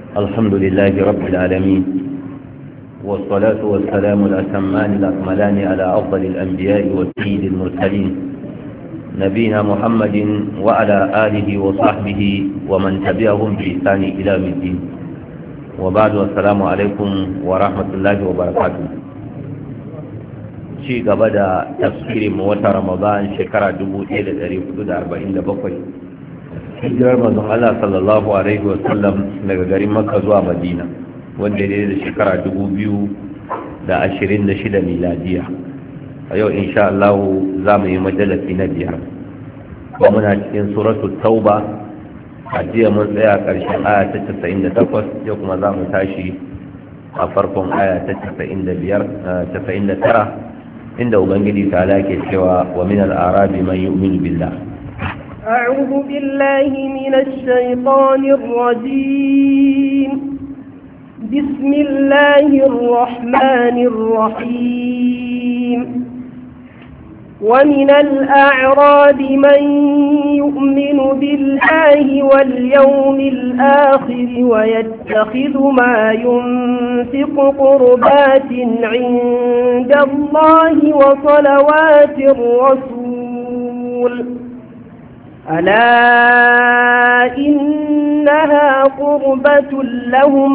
الحمد لله رب العالمين والصلاة والسلام الأتمان الأكملان على أفضل الأنبياء والسيد المرسلين نبينا محمد وعلى آله وصحبه ومن تبعهم بإحسان إلى يوم الدين وبعد والسلام عليكم ورحمة الله وبركاته شيء قبل تفسير موتى رمضان شكرا 1447 hijirar manzon Allah sallallahu alaihi wasallam daga garin Makka zuwa Madina wanda ne da shekara 2026 miladiya a yau insha Allah za mu yi majalisi na biyar kuma muna cikin suratul tauba a jiya mun tsaya ƙarshen aya ta 98 yau kuma za mu tashi a farkon aya ta 99 inda ubangiji ta ke cewa wa min al-arabi man yu'minu billah أعوذ بالله من الشيطان الرجيم بسم الله الرحمن الرحيم ومن الأعراب من يؤمن بالله واليوم الآخر ويتخذ ما ينفق قربات عند الله وصلوات الرسول ألا إنها قربة لهم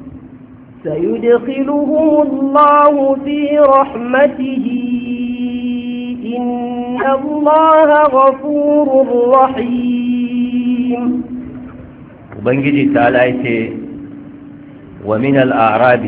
سيدخلهم الله في رحمته إن الله غفور رحيم وبنجي تعالى ومن الأعراب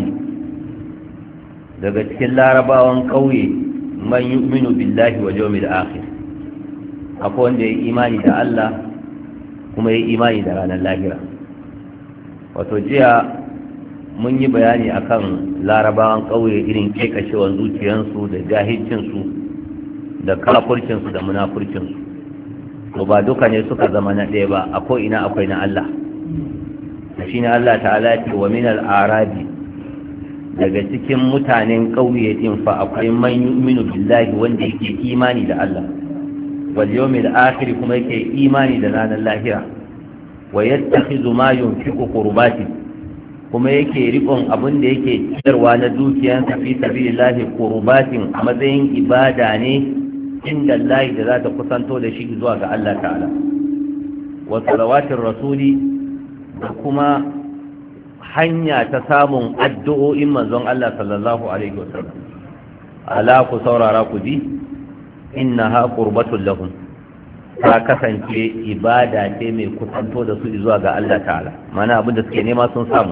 daga cikin larabawan ƙauye man yu'minu billahi wal yawmil akhir akwai wanda ya yi imani da Allah kuma ya yi imani da ranar lahira wato jiya mun yi bayani akan larabawan ƙauye irin kekashewar zuciyarsu da jahilcinsu da kafurcinsu da munafurcinsu to ba duka ne suka zama na ɗaya ba akwai ina akwai na Allah da shi ne Allah ta'ala ce wa min al-arabi daga cikin mutanen ƙauye din fa akwai man yu'minu billahi wanda yake imani da Allah واليوم الآخر كما يكي إيماني دلان اللاهرة ويتخذ ما ينفق قربات كما يكي رقم أبن يكي تروان دوكيان في سبيل الله قربات أمدين إباداني عند الله ذات قسنتو لشيء زواج الله تعالى وصلوات الرسول كما hanya ta samun addu'o'in manzon Allah sallallahu alaihi wasallam ala ku saurara ku ji innaha qurbatul lahum ta kasance ibada ce mai kusanto da su zuwa ga Allah ta'ala mana abin da suke nema sun samu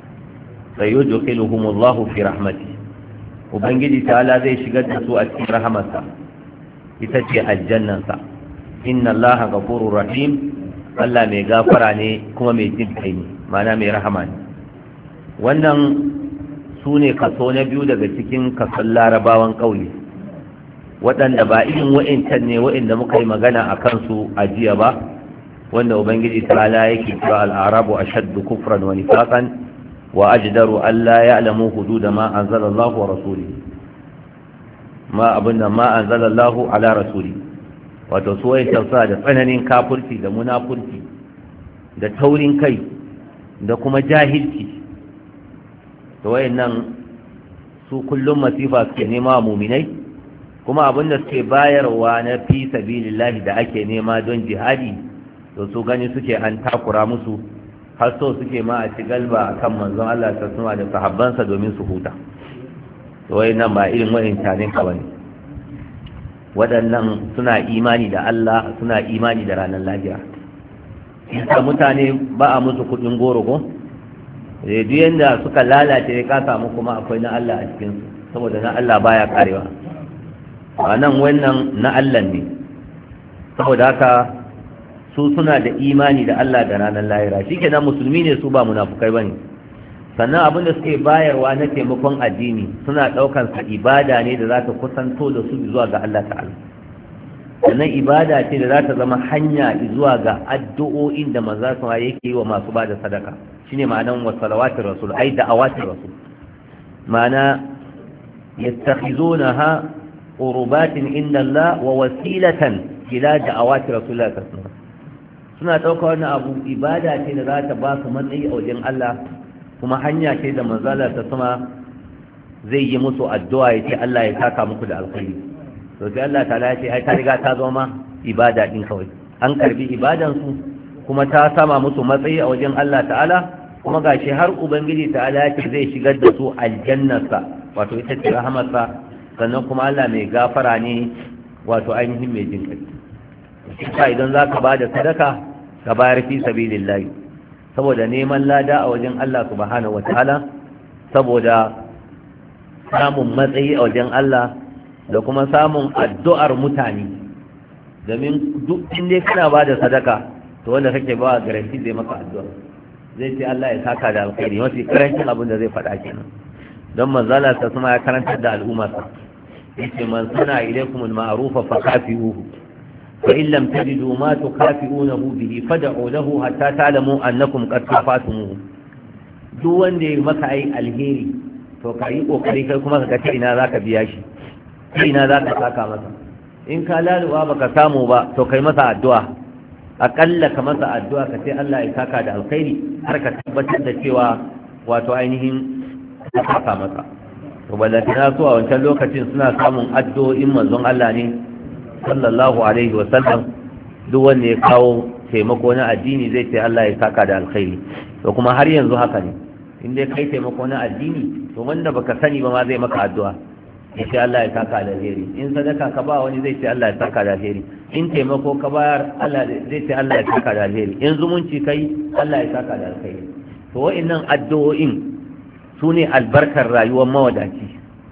sayudkhiluhumullahu fi rahmati ubangiji ta'ala zai shigar da su a cikin rahamarsa ita ce aljannansa inna allaha ghafurur rahim Allah mai gafara ne kuma mai jin kai ne mana mai rahama ne wannan sune kaso na biyu daga cikin kason larabawan ƙauye waɗanda ba irin wa'incan ne wa'inda muka yi magana a kansu a jiya ba wanda ubangiji ta'ala yake cewa al'arabu ashaddu kufran wa nifaqan wa ajdaru an la ya'lamu hudud ma anzalallahu wa rasulihi ma anzalallahu ala rasulihi wato su wa'incan suna da tsananin kafirci da munafurci da taurin kai da kuma jahilci to wayannan su kullum masifa suke nema muminai kuma abinda suke bayarwa na fi sabilillahi da ake nema don jihadi to su gani suke an takura musu har so suke ma a ci galba kan manzon Allah ta suna da sahabbansa domin su huta to wayannan ba irin wayancanin ka bane waɗannan suna imani da Allah suna imani da ranar lahira isa mutane ba a musu kuɗin goro ko duk yanda suka lalace ka samu kuma akwai na Allah a cikin su saboda na Allah baya karewa a nan wannan na Allah ne saboda haka su suna da imani da Allah da ranar lahira shi kenan musulmi ne su ba munafukai ba ne sannan abin da suke bayarwa na taimakon addini suna ɗaukan sa ibada ne da za ta kusanto da su zuwa ga Allah ta'ala sannan ibada ce da za ta zama hanya zuwa ga addu'o'in da manzo sa yake yi wa masu bada sadaka shine ma'anan wa salawatir rasul ai da'awatir rasul ma'ana yattakhizunaha qurbatin inda Allah wa wasilatan ila da'awati rasulullah sallallahu alaihi wasallam suna ɗauka wannan abu ibada ce da za ta ba su matsayi a wajen Allah kuma hanya ce da manzala ta sama zai yi musu addu'a ya ce Allah ya saka muku da alkhairi. To sai Allah ta'ala ya ce ai ta riga ta zama ibada din kawai, an karbi ibadan su kuma ta sama musu matsayi a wajen Allah ta'ala, kuma gashi har ubangiji ta'ala ya ce zai shigar da su aljannarsa, wato ita ce rahamarsa, sannan kuma Allah mai gafara ne, wato ainihin mai jin kai. Idan za ka ba da sadaka ka bayar fi sabilillahi, saboda neman lada a wajen Allah subhanahu wataala, saboda samun matsayi a wajen Allah da kuma samun addu'ar mutane. Domin duk inda kana ba da sadaka, to wanda kake ba garanti zai maka addu'a, zai ce Allah ya saka da alkhairi, mafi karancin abin da zai faɗa kenan. don manzala ta kuma ya karantar da al'ummarsa yace man sana ilaykum al-ma'rufa fa kafi'uhu fa in lam tajidu ma tukafi'unahu bihi fad'u lahu hatta ta'lamu annakum qad kafatumuhu. Duk wanda ya maka ai alheri to ka yi kokari kai kuma ka ga ina zaka biya shi, ina zaka saka masa. In ka laluwa baka samu ba to kai masa addu'a, akalla ka masa addu'a ka ce Allah ya saka da alkhairi har ka tabbatar da cewa wato ainihin ka saka masa. To balantana su a wancan lokacin suna samun addu'o'in manzon Allah ne sallallahu alaihi wa sallam. Duk wanda ya kawo taimako na addini zai ce Allah ya saka da alkhairi. To kuma har yanzu haka ne, in dai kai taimako na addini to wanda baka sani ba ma zai maka addu'a ya ce Allah ya saka da alheri. In sadaka ka ba wani zai ce Allah ya saka da alheri. In taimako ka bayar Allah zai ce Allah ya saka da alheri. In zumunci kai Allah ya saka da alheri. To wa'annan addu'o'in su ne albarkar rayuwar mawadaci,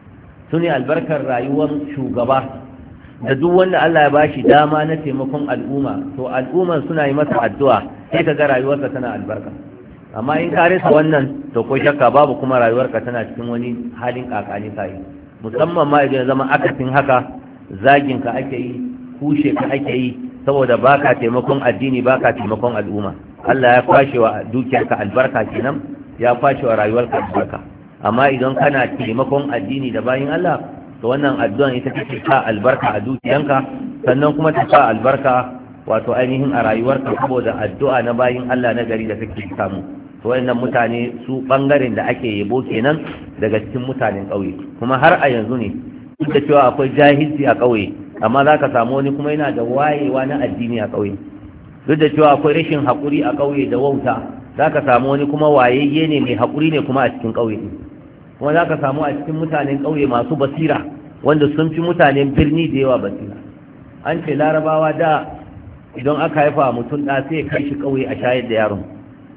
su ne albarkar rayuwar shugaba, da duk wanda Allah ya bashi dama na taimakon al'umma to al'umman suna yi masa addu'a sai ka ga rayuwarsa tana albarka. Amma in ka rasa wannan to ko shakka babu kuma rayuwarka tana cikin wani halin kakani kai, musamman ma idan zama akasin haka, zagin ka ake yi, kushe ka ake yi saboda baka taimakon addini baka taimakon al'umma. Allah ya kwashe wa dukiyarka albarka kenan, ya kwashe wa rayuwarka albarka. Amma idan kana taimakon addini da bayin Allah to wannan addu'an ita take sa albarka a dukiyanka, sannan kuma ta sa albarka wato ainihin a rayuwarka saboda addu'a na bayin Allah na gari da kake samu. To wayannan mutane su bangaren da ake yabo kenan daga cikin mutanen ƙauye. Kuma har a yanzu ne duk da cewa akwai jahilci a ƙauye, amma za ka samu wani kuma yana da wayewa na addini a ƙauye. Duk da cewa akwai rashin haƙuri a ƙauye da wauta, za ka samu wani kuma wayayye ne mai haƙuri ne kuma a cikin ƙauye. Kuma za ka samu a cikin mutanen ƙauye masu basira wanda sun fi mutanen birni da yawa basira. An ce larabawa da idan aka haifa mutum ɗa sai kai shi ƙauye a shayar da yaron,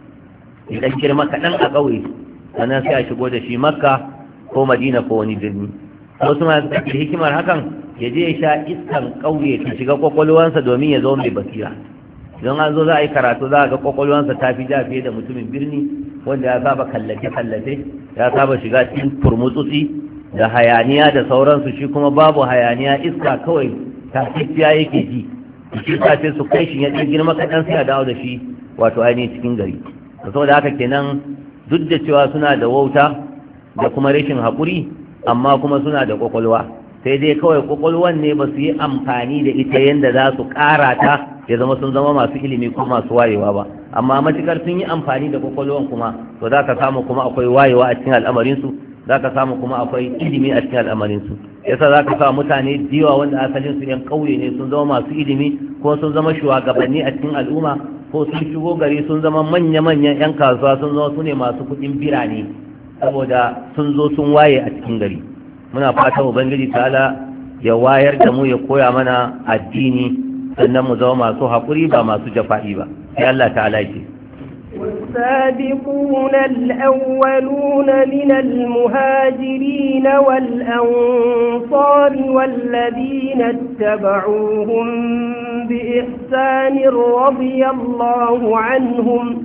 idan girma kaɗan a ƙauye sannan sai a shigo da shi makka ko madina ko wani birni. Wasu ma suka ce hikimar hakan ya je ya sha iskan ƙauye ta shiga kwakwalwansa domin ya zo mai basira. Idan an zo za a yi karatu za a ga kwakwalwansa ta fi ja fiye da mutumin birni wanda ya saba kallace-kallace, ya saba shiga cikin turmutsutsi da hayaniya da sauransu. Shi kuma babu hayaniya, iska kawai tafiya yake ji. Shi sa sai su kai shi ya ɗin girma kaɗan sai a dawo da shi wato ainihin cikin gari. Saboda haka kenan duk da cewa suna da wauta da kuma rashin haƙuri, amma kuma suna da kwakwalwa, sai dai kawai kwakwalwan ne ba su yi amfani da ita yadda za su ƙara ta ya zama sun zama masu ilimi ko masu wayewa ba. Amma matukar sun yi amfani da kwakwalwan kuma to za ka samu kuma akwai wayewa a cikin al'amarinsu, za ka samu kuma akwai ilimi a cikin al'amarinsu. Yasa za ka samu mutane jiwa wanda asalin su yan ƙauye ne sun zama masu ilimi ko sun zama shugabanni a cikin al'umma ko sun shigo gari sun zama manya-manyan 'yan kasuwa, sun zama su ne masu kuɗin birane saboda sun zo sun waye a cikin gari. Muna fatan ubangiji ta'ala ya wayar da mu, ya koya mana addini, sannan mu zama masu haƙuri ba masu jafa'i ba. Sai Allah ta'ala ce والسابقون الأولون من المهاجرين والأنصار والذين اتبعوهم بإحسان رضي الله عنهم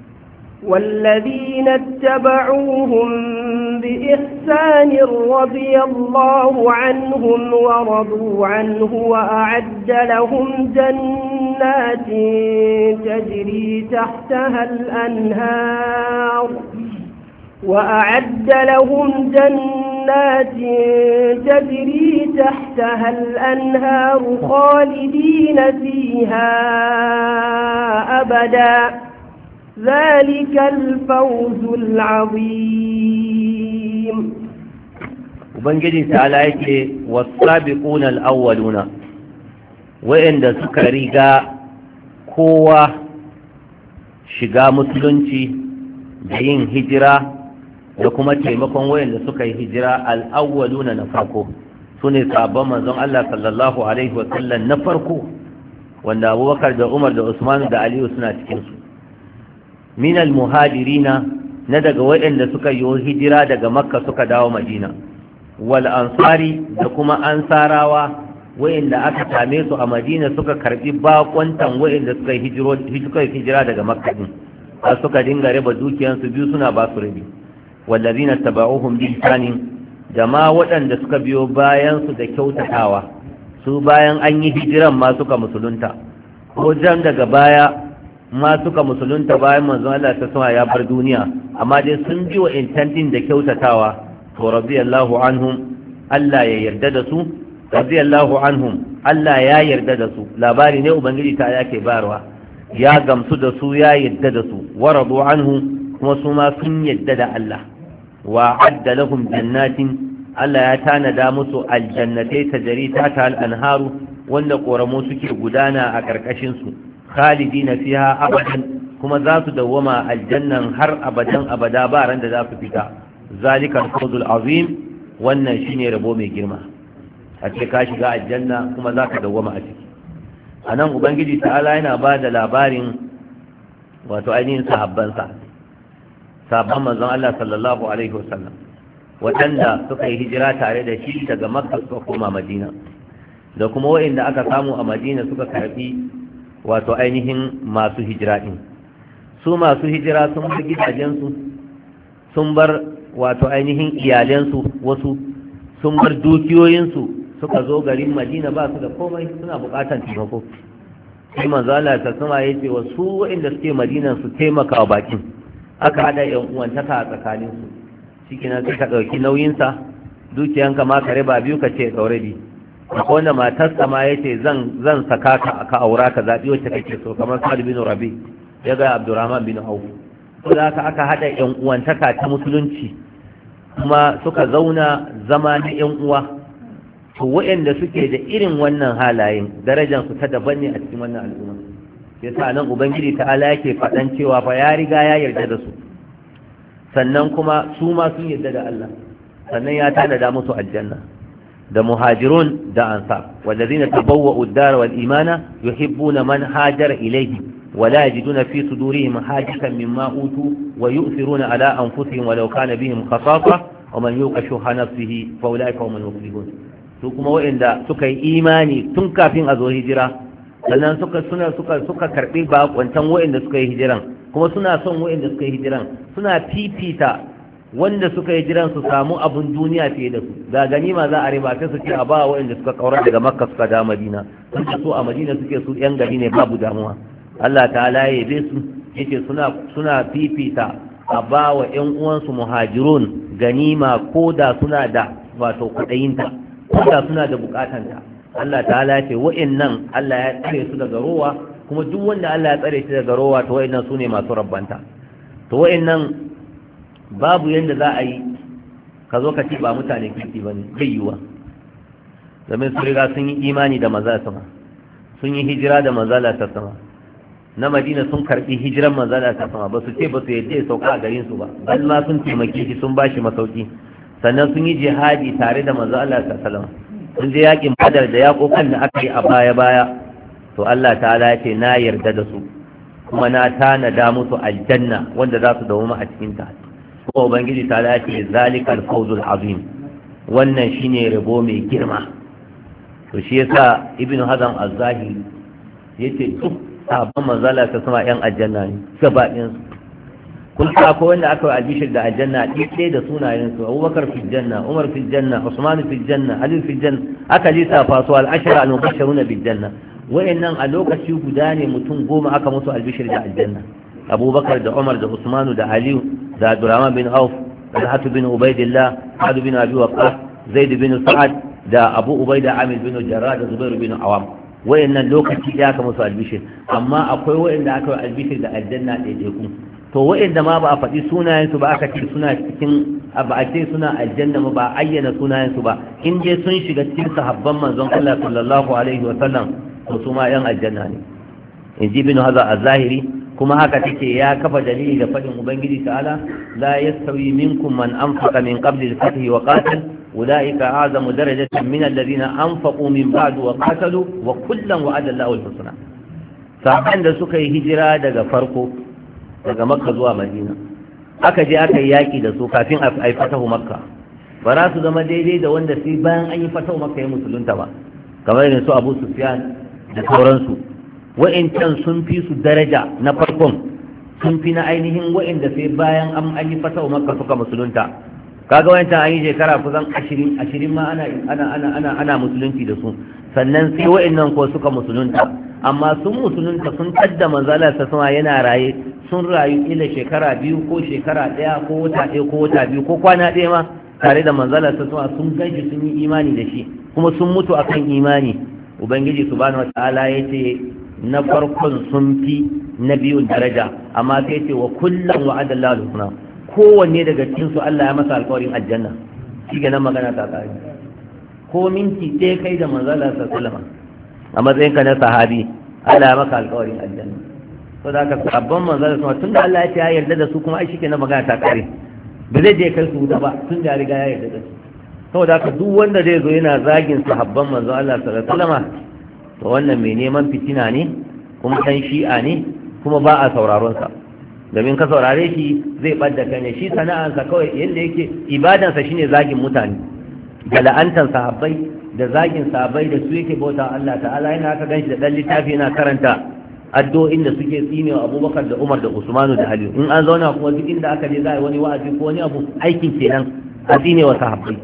ورضوا عنه وأعد لهم جنات تجري تحتها الأنهار خالدين فيها أبدا ذلك الفوز العظيم. ubangiji ta'ala yake was-sabiquna al-awwaluna wa'inda suka riga kowa shiga musulunci da yin hijira da kuma taimakon wa'inda suka yi hijira al-awwaluna na farko sune sahabban manzon Allah sallallahu alaihi wa sallam na farko wanda Abubakar da Umar da Usman da Aliyu suna cikin su min al-muhajirina na daga wa'inda suka yi hijira daga Makka suka dawo Madina wal ansari da kuma ansarawa wayanda aka same su a Madina suka karbi bakontan wayanda suka hijira daga Makka din suka dinga raba dukiyansu biyu suna ba su rabi wallazina tabauhum bi ihsanin jama'a waɗanda suka biyo bayan su da kyautatawa su bayan an yi hijiran ma suka musulunta ko jan daga baya ma suka musulunta bayan manzon Allah ta sama ya bar duniya amma dai sun bi wa intantin da kyautatawa to radiyallahu anhum Allah ya yarda da su radiyallahu anhum Allah ya yarda da su labari ne ubangiji ta yake barwa ya gamsu da su ya yarda da su waradu anhu kuma su ma sun yarda da Allah wa adda lahum jannatin Allah ya tanada musu aljannatai tajri ta al-anharu wanda koramu suke gudana a karkashin su khalidina fiha abadan kuma za su dawwama aljannan har abadan abada ba ran da za su fita zalika al-fawzul azim wannan shine rabo mai girma a ce ka shiga aljanna kuma zaka dawwama a ciki anan ubangiji ta'ala yana ba da labarin wato ainihin sahabban manzon Allah sallallahu alaihi wasallam wadanda suka yi hijira tare da shi daga Makka suka koma Madina da kuma wayanda aka samu a Madina suka karbi wato ainihin masu hijira din su masu hijira sun bar gidajensu sun bar wato ainihin iyalensu wasu sun bar dukiyoyinsu suka zo garin Madina ba su da komai suna bukatan taimako sai manzo Allah ta sama yace wa su waɗanda suke Madina su taimaka wa bakin aka hada yan uwantaka a tsakanin su shikenan sai ka dauki nauyin sa dukiyanka ma ka riba biyu ka ce daurabi akwai wanda matarsa ma yace zan saka ka aura ka zabi wacce kake so kamar Sa'd bin Rabi ya ga Abdurrahman bin Auf saboda aka hada yan uwantaka ta musulunci kuma suka zauna zama na yan uwa to waɗanda suke da irin wannan halayen darajar su ta daban ne a cikin wannan al'umma yasa nan ubangiji ta'ala yake faɗan cewa fa ya riga ya yarda da su sannan kuma su ma sun yarda da Allah sannan ya tanada musu aljanna da muhajirun da ansar wallazina tabawwa'u ad-dar wal imana yuhibbuna man hajara ilayhi ولا يجدون في صدورهم حاجة مما أوتوا ويؤثرون على أنفسهم ولو كان بهم خصاصة ومن يوق شح نفسه فأولئك هم المفلحون kuma waɗanda suka yi imani tun kafin a zo hijira sannan suka karɓi bakwantan waɗanda suka yi hijiran kuma suna son waɗanda suka yi hijiran suna fifita wanda suka yi hijiran su samu abun duniya fiye da su ga ganima za a riba sai su ce a ba waɗanda suka kaura daga Makka suka da Madina sun so a Madina suke su yan gari ne babu damuwa Allah ta'ala ya yabe su yake suna fifita a ba wa ƴan uwansu muhajirun ganima ko da suna da wato kudayinta ko da suna da bukatanta Allah ta'ala ya ce wa'annan Allah ya tsare su daga rowa kuma duk wanda Allah ya tsare shi daga rowa to wa'annan sune masu rabbanta to wa'annan babu yanda za a yi ka zo ka ci ba mutane kirki bane bai yiwa domin su riga sun yi imani da manzo sama sun yi hijira da manzo ta sama na Madina sun karbi hijiran manzala ta sama ba su ce ba su yadda ya sauka a garin su ba bal ma sun taimake shi sun bashi masauki sannan sun yi jihadi tare da manzo Allah ta sallama sun je yakin Badar da yakokan da aka yi a baya to Allah ta'ala ya ce na yarda da su kuma na tanada musu aljanna wanda za su dawo a cikin ta kuma ubangiji ta'ala ya ce zalikal fawzul azim wannan shine rabo mai girma to shi yasa ibnu hazan az-zahiri yace duk sabon manzala ta sama yan aljanna ne gabaɗin su kun sa ko wanda aka yi albishir da aljanna ɗaya da sunayen su abubakar fil janna umar fil janna usman fil janna ali fil janna aka lissafa su al-ashara al-mubashshiruna bil janna wayannan a lokaci guda ne mutum 10 aka musu albishir da aljanna abubakar da umar da usman da ali da abdurrahman bin auf talhat bin ubaidillah sa'd bin abi waqqas zaid bin sa'ad da abu ubaida amir bin jarrah da zubair bin awam wayannan lokaci ya ka musu albishir amma akwai wayanda aka yi albishir da aljanna ɗaiɗaiku to wayanda ma ba a faɗi sunayensu ba aka ce suna cikin ba a ce suna aljanna ba ayyana sunayensu ba in dai sun shiga cikin sahabban manzon Allah sallallahu alaihi wa sallam to su ma yan aljanna ne in ji bin haza az-zahiri kuma haka take ya kafa dalili da faɗin ubangiji ta'ala la yastawi minkum man anfaqa min qabli al-fath wa qatal ulaika a'zamu darajatan min alladhina anfaqu min ba'd wa qatalu wa kullan wa'ada Allahu al-husna sahabban da suka yi hijira daga farko daga makka zuwa madina aka je aka yi yaki da su kafin a yi fatahu makka ba za su zama daidai da wanda sai bayan an yi fatahu makka ya musulunta ba kamar irin su abu sufyan da sauransu wa'incan sun fi su daraja na farkon sun fi na ainihin wa'inda sai bayan an yi fatawa makka suka musulunta kaga wa'incan an yi shekara kusan 20 ma ana musulunci da su sannan sai wa'innan ko suka musulunta amma sun musulunta sun tadda manzala ta sama yana raye sun rayu ila shekara 2 ko shekara 1 ko wata 1 ko wata 2 ko kwana 1 ma tare da manzala ta sama sun ganshi sun yi imani da shi kuma sun mutu akan imani ubangiji subhanahu wataala yace na farkon sun fi na biyun daraja amma sai ce wa kullum wa'ada Allahu husna kowanne daga cikin su Allah ya masa alƙawarin aljanna shi ga nan magana ta kare ko minti ɗaya kai da manzo Allah sallallahu alaihi wasallam a matsayin ka na sahabi Allah ya maka alƙawarin aljanna to da ka sabban manzo Allah tunda Allah ya ce ya yarda da su kuma ai shikenan magana ta kare ba zai je kai su wuta ba tun da riga ya yarda da su saboda haka duk wanda zai zo yana zagin sahabban manzo Allah sallallahu alaihi wasallam to wannan mai neman fitina ne kuma ɗan shi'a ne kuma ba a sauraronsa domin ka saurare shi zai ɓadda kai ne shi sana'ansa kawai yadda yake ibadansa shine zagin mutane da la'antar sahabbai da zagin sahabbai da su yake bauta Allah ta'ala yana haka ganshi da ɗan littafi yana karanta addu'o'in da suke tsinewa Abubakar da Umar da Usmanu da Ali in an zauna kuma duk inda aka je za a yi wani wa'azi ko wani abu aikin kenan a tsinewa sahabbai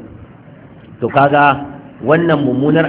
to kaga wannan mummunar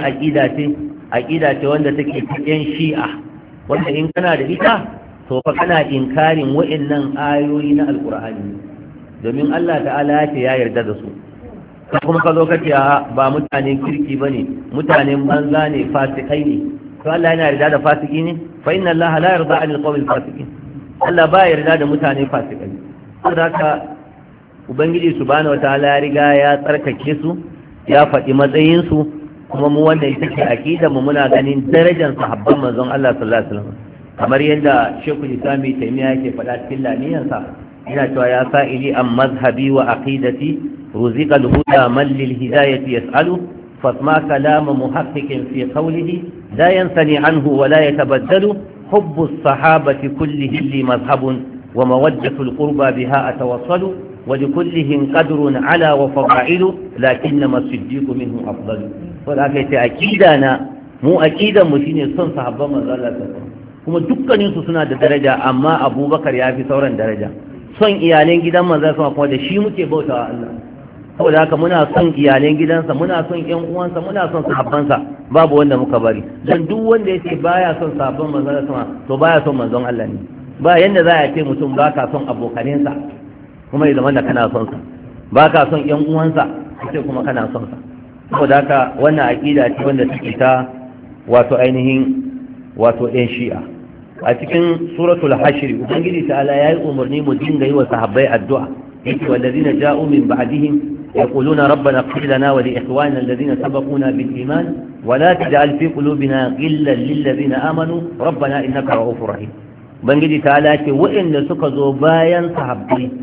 aƙida ce wanda take cikin shi'a wanda in kana da ita to fa kana inkarin wa'annan ayoyi na alqur'ani domin Allah ta'ala ya ce ya yarda da su kuma ka zo ka ce ba mutanen kirki bane mutanen banza ne fasikai ne to Allah yana yarda da fasiki ne fa inna Allah la yarda 'anil qawmil fasiqin Allah ba yarda da mutane fasikai saboda haka ubangiji subhanahu wataala ya riga ya tsarkake su ya faɗi matsayin su kuma mu wanda ita ce aqida mu muna ganin darajar sahabban manzon Allah sallallahu alaihi wasallam kamar yadda Sheikhul Islam Taymiyyah yake faɗa cikin lamiyansa yana cewa ya sa'ili an mazhabi wa aqidati ruziqa al-huda man lil hidayati yas'alu fasma kalam muhaqqiqin fi qawlihi la yansani anhu wa la yatabaddalu hubbu as-sahabati kullihim li madhhabun wa mawaddatu al-qurba biha atawassalu wa likullihim qadrun ala wa fada'ilu lakinnama as-siddiq minhu afdalu to da aka ce aqida na mu aqidan mu shine son sahabban manzo Allah sallallahu alaihi wasallam kuma dukkanin su suna da daraja amma Abubakar ya fi sauran daraja son iyalan gidan manzo sallallahu alaihi wasallam kuma da shi muke bautawa Allah saboda haka muna son iyalan gidansa muna son ƴan uwansa muna son sahabbansa babu wanda muka bari dan duk wanda yace baya son sahabban manzo sallallahu alaihi wasallam to baya son manzon Allah ne ba yanda za a ce mutum baka son abokanensa kuma ya zama da kana son sa baka son ƴan uwansa sai kuma kana son sa saboda haka wannan aqida ce wanda take ta wato ainihin wato ɗan shi'a a cikin suratul hashr ubangiji ta'ala yayi umarni mu dinga yi wa sahabbai addu'a yake wallazina ja'u min ba'dihim yaquluna rabbana ighfir lana wa li ikhwanina alladhina sabaquna bil iman wa la taj'al fi qulubina ghillan lil ladzina amanu rabbana innaka ra'ufur rahim ubangiji ta'ala ce wa'anda suka zo bayan sahabbai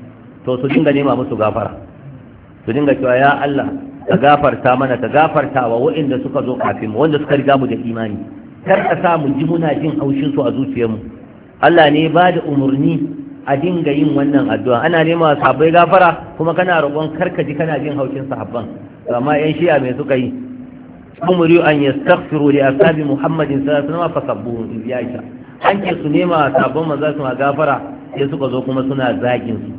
to su dinga nema musu gafara su dinga cewa ya Allah ka gafarta mana ka gafarta wa waɗanda suka zo kafin mu wanda suka riga mu da imani kar ka sa mu ji muna jin haushin su a zuciyarmu Allah ne ba da umarni a dinga yin wannan addu'a ana nema sahabbai gafara kuma kana roƙon kar ka ji kana jin haushin sahabban amma yan shi'a me suka yi umru an yastaghfiru li ashabi muhammadin sallallahu alaihi wasallam fasabbuhu in yasha an ce su nema sahabban manzo su gafara sai suka zo kuma suna zagin su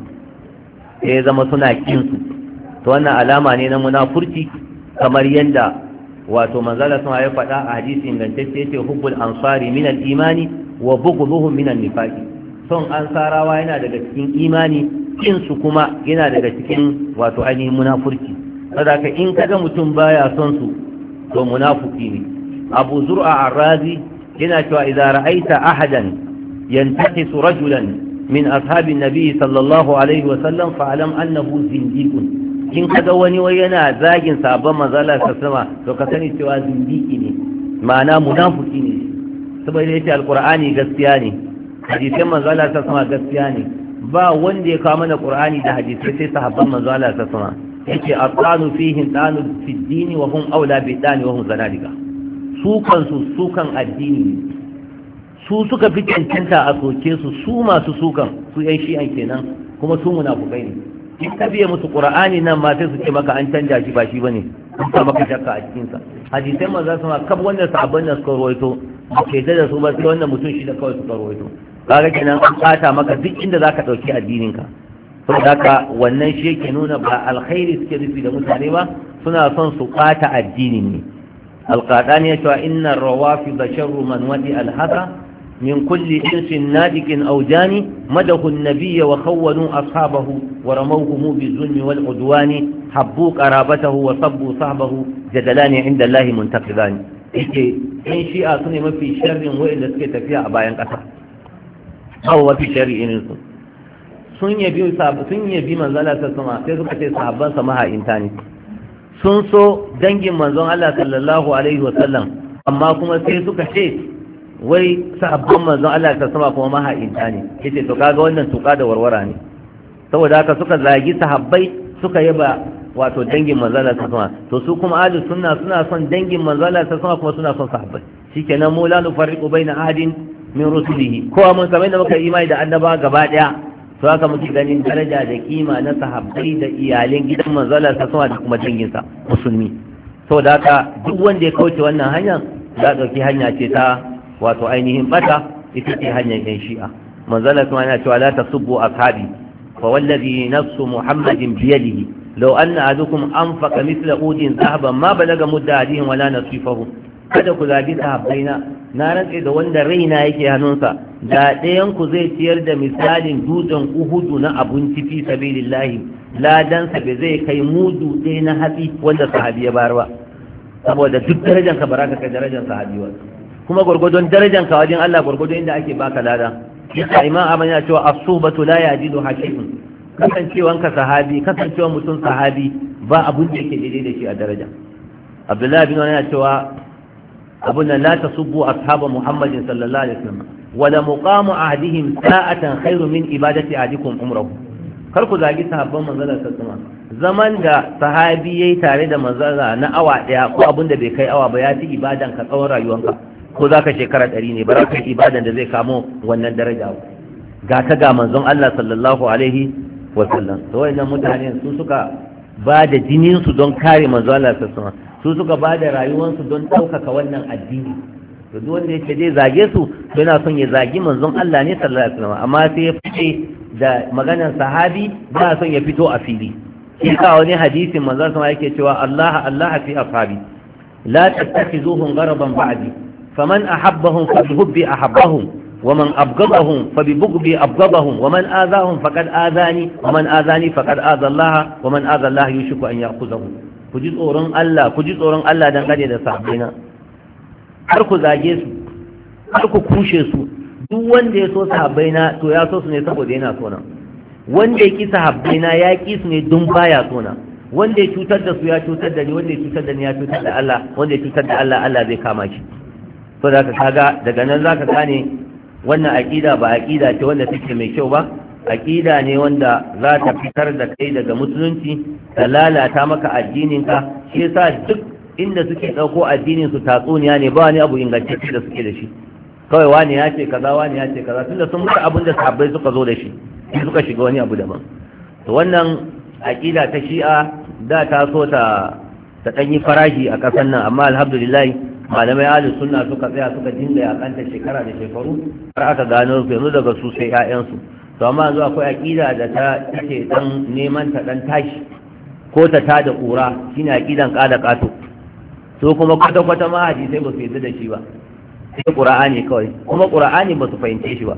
sai zama suna kin su to wannan alama ne na munafurci kamar yanda wato manzala sun ya faɗa a hadisi ingantacce yace hubbul ansari min al-imani wa bughduhum min an-nifaqi son ansarawa yana daga cikin imani kin su kuma yana daga cikin wato ainihin munafurci saboda in kaga mutum baya son su to munafiki ne abu zur'a ar-razi yana cewa idza ra'aita ahadan yantaqisu rajulan min ashabin nabi sallallahu alaihi wa sallam fa'lam annahu zindiqun in kaga wani wai yana zagin sabon manzala sama to ka sani cewa zindiki ne ma'ana munafiki ne saboda yace alqur'ani gaskiya ne hadisan manzala sama gaskiya ne ba wanda ya kawo mana qur'ani da hadisi sai sahabban manzala sama yake aqanu fihim danu fi dini wa hum aula bi dani wa hum zanadiqa sukan addini su suka fi cancanta a soke su masu sukan su yan shi'an kenan kuma su munafukai ne in ka biye musu qur'ani nan ma sai su ce maka an canja shi ba shi bane an sa maka shakka a cikin sa hadisai manzo sama kab wanda sahabban nan suka rawaito ke da su ba sai wannan mutum shi da kawai suka rawaito kaga kenan an kata maka duk inda zaka dauki addinin ka saboda haka wannan shi yake nuna ba alkhairi suke nufi da mutane ba suna son su kata addinin ne alqadani ya ce inna rawafid sharru man wadi alhasa من كل إنس نادك أو جاني مدحوا النبي وخونوا أصحابه ورموهم بالظلم والعدوان حبوا قرابته وصبوا صحبه جدلان عند الله منتقضان إن شيء أصنع ما في شر وإلا سكت فيها أبايا قصر أو في شر إنسو sun yabi manzon Allah sallallahu alaihi sai suka ce sahabban sa maha intani sun so dangin manzon Allah sallallahu alaihi wasallam amma kuma sai suka ce wai sahabban manzon Allah ta sama kuma maha'inta ne yace to kaga wannan tuka da warwara ne saboda haka suka zagi sahabbai suka yaba wato dangin manzon Allah ta sama to su kuma ahlus sunna suna son dangin manzon Allah ta sama kuma suna son sahabbai shikenan mu la nufarriqu baina ahadin min rusulihi ko mun kamar da muka imani da annaba gaba daya to haka muke ganin daraja da kima na sahabbai da iyalan gidan manzon Allah ta sama da kuma dangin sa musulmi saboda haka duk wanda ya kauce wannan hanya za dauki hanya ce ta wato ainihin bata ita ce hanyar yan shi'a manzala kuma yana cewa la tasubbu ashabi fa wallazi nafsu muhammadin bi yadihi law anna ahadukum anfaqa mithla udin dhahaban ma balaga mudda adihim wala nasifahu kada ku zagi sahabbaina na rantse da wanda raina yake hannunsa da ɗayan ku zai ciyar da misalin dutsen uhudu na abinci fi sabilillahi ladansa bai zai kai mudu ɗaya na hatsi wanda sahabi ya bayar ba saboda duk darajanka baraka kai darajar sahabi wa kuma gurgudun darajan ka wajen Allah gurgudun inda ake baka lada yasa imam Ahmad ya cewa as-subatu la yajidu hakim kasancewan ka sahabi kasancewan mutum sahabi ba abun da yake daidai da shi a daraja Abdullah bin Umar ya cewa abun la tasubbu ashaba Muhammadin sallallahu alaihi wasallam wa la muqamu ahdihim sa'atan khairu min ibadati ahdikum umrahu kar ku zagi sahabban manzon sallallahu alaihi wasallam zaman da sahabi yayi tare da manzon na awa daya ko abun da bai kai awa ba ya ci ibadan ka tsawon rayuwanka ko za ka shekara 100 ne ba za ka yi ibadan da zai kamo wannan daraja ga ta ga manzon Allah sallallahu alaihi wa sallam to wayannan mutane su suka ba da jinin su don kare manzon Allah sallallahu alaihi wasallam su suka ba da rayuwar su don ɗaukaka wannan addini to duk wanda yake zai zage su to yana son ya zagi manzon Allah ne sallallahu alaihi wasallam amma sai ya fice da maganar sahabi ba son ya fito a fili shi ka wani hadisin manzon sama yake cewa Allah Allah fi ashabi la tattakhizuhum gharaban ba'di فمن أحبهم فبحبي أحبهم ومن أبغضهم فببغضي أبغضهم ومن آذاهم فقد آذاني ومن آذاني فقد آذى الله ومن آذى الله يشك أن يأخذه كجد أوران الله dangane da sahabbaina har ku zage su har ku kushe su duk wanda ya so sahabbaina to ya so su ne saboda yana so na wanda ya ki sahabbaina ya ki su ne don baya so na wanda ya cutar da su ya cutar da ni wanda ya cutar da ni ya cutar da Allah wanda ya cutar da Allah Allah zai kama shi so da ka kaga daga nan zaka gane wannan aqida ba aqida ce wanda take mai kyau ba aqida ne wanda za ta fitar da kai daga musulunci ta lalata maka addinin ka shi yasa duk inda suke dauko addinin su tatsuniya ne ba wani abu ingantacce da suke da shi kawai wani ya ce kaza wani ya ce kaza tunda sun mutu abin da sahabbai suka zo da shi sai suka shiga wani abu daban to wannan aqida ta shi'a da ta so ta danyi farashi a kasan nan amma alhamdulillah malamai ahlus sunna suka tsaya suka dinga yakanta shekara da shekaru har aka gano su yanzu daga su sai ƴaƴansu to amma yanzu akwai aqida da ta take dan neman ta dan tashi ko ta tada kura shine aqidan kada kato so kuma kwata kwata ma hadisi ba su yadda da shi ba sai qur'ani kawai kuma qur'ani ba su fahimce shi ba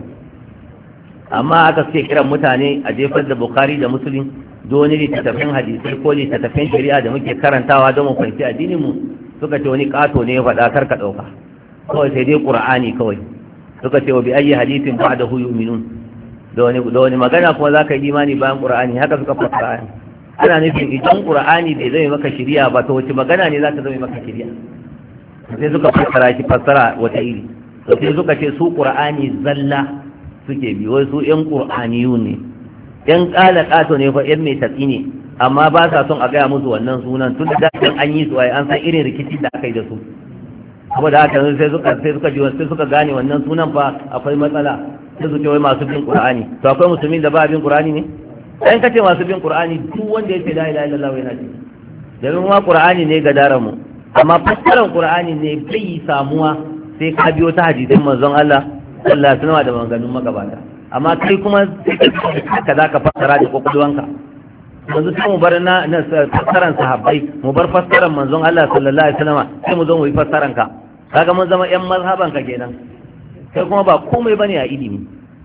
amma aka ce kiran mutane a jefar da bukhari da muslim doni littattafan hadisai ko littattafan shari'a da muke karantawa don mu fahimci addinin mu suka ce wani kato ne ya faɗa karka ɗauka kawai sai dai qur'ani kawai suka ce wa bi ayyi hadithin ba'dahu yu'minun da wani magana kuma zaka yi imani bayan qur'ani haka suka fassara ana nufin idan qur'ani bai zama maka shari'a ba to wace magana ne za ta zama maka shari'a sai suka fassara wata iri to sai suka ce su qur'ani zalla suke bi wai su yan qur'aniyun ne yan kala kato ne fa yan mai tatsi ne amma ba sa son a gaya musu wannan sunan tun da an yi su ai an san irin rikici da aka yi da su saboda haka sai suka gane wannan sunan fa akwai matsala sai su ce wai masu bin qur'ani to akwai musulmin da ba bin qur'ani ne dan kace masu bin qur'ani duk wanda yake la ilaha illallah yana ji domin ma qur'ani ne ga daren mu amma fassarar qur'ani ne bai samuwa sai ka biyo ta hadisin manzon Allah sallallahu alaihi wasallam da maganganun magabata amma kai kuma ka za ka fassara da kokolwanka yanzu sai mu bar na fassaran sahabbai mu bar fassaran manzon Allah sallallahu alaihi wasallam sai mu zo mu yi fassaran ka kaga mun zama yan mazhaban ka kenan kai kuma ba komai bane a ilimi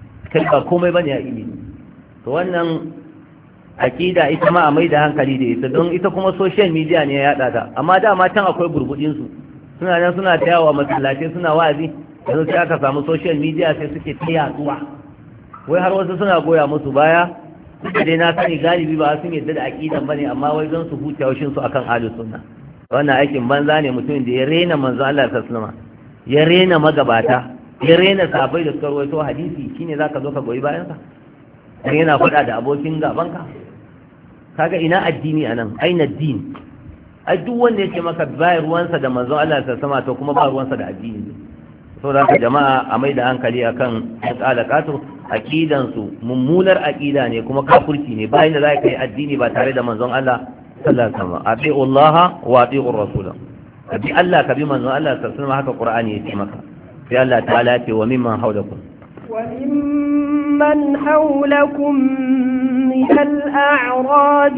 to wannan akida ita ma a mai da hankali da ita don ita kuma social media ne ya yada ta amma dama can akwai burbudin su suna nan suna ta yawo a masallatai suna wa'azi yanzu sai aka samu social media sai suke ta yaduwa wai har wasu suna goya musu baya duka dai na sani galibi ba sun yadda da aqidan bane amma wai don su huce haushin su akan ahlus sunna wannan aikin banza ne mutumin da ya rena manzo Allah sallallahu alaihi wasallam ya rena magabata ya rena sahabbai da suka rawaito hadisi shine zaka zo ka goyi bayan sa dan yana faɗa da abokin gabanka kaga ina addini anan aina din ai duk wanda yake maka bayar ruwansa da manzo Allah sallallahu alaihi wasallam to kuma ba ruwansa da addini saboda haka jama'a a mai da hankali akan alaqatu aqidansu mummunar aqida ne kuma kafirci ne bayan da za ka yi addini ba tare da manzon Allah sallallahu alaihi wasallam ati'u Allah wa ati'u Rasul abi Allah ka bi manzon Allah sallallahu alaihi wasallam haka Qur'ani ya ce maka sai Allah ta'ala ce wa mimman hawlakum wa mimman hawlakum min al-a'rab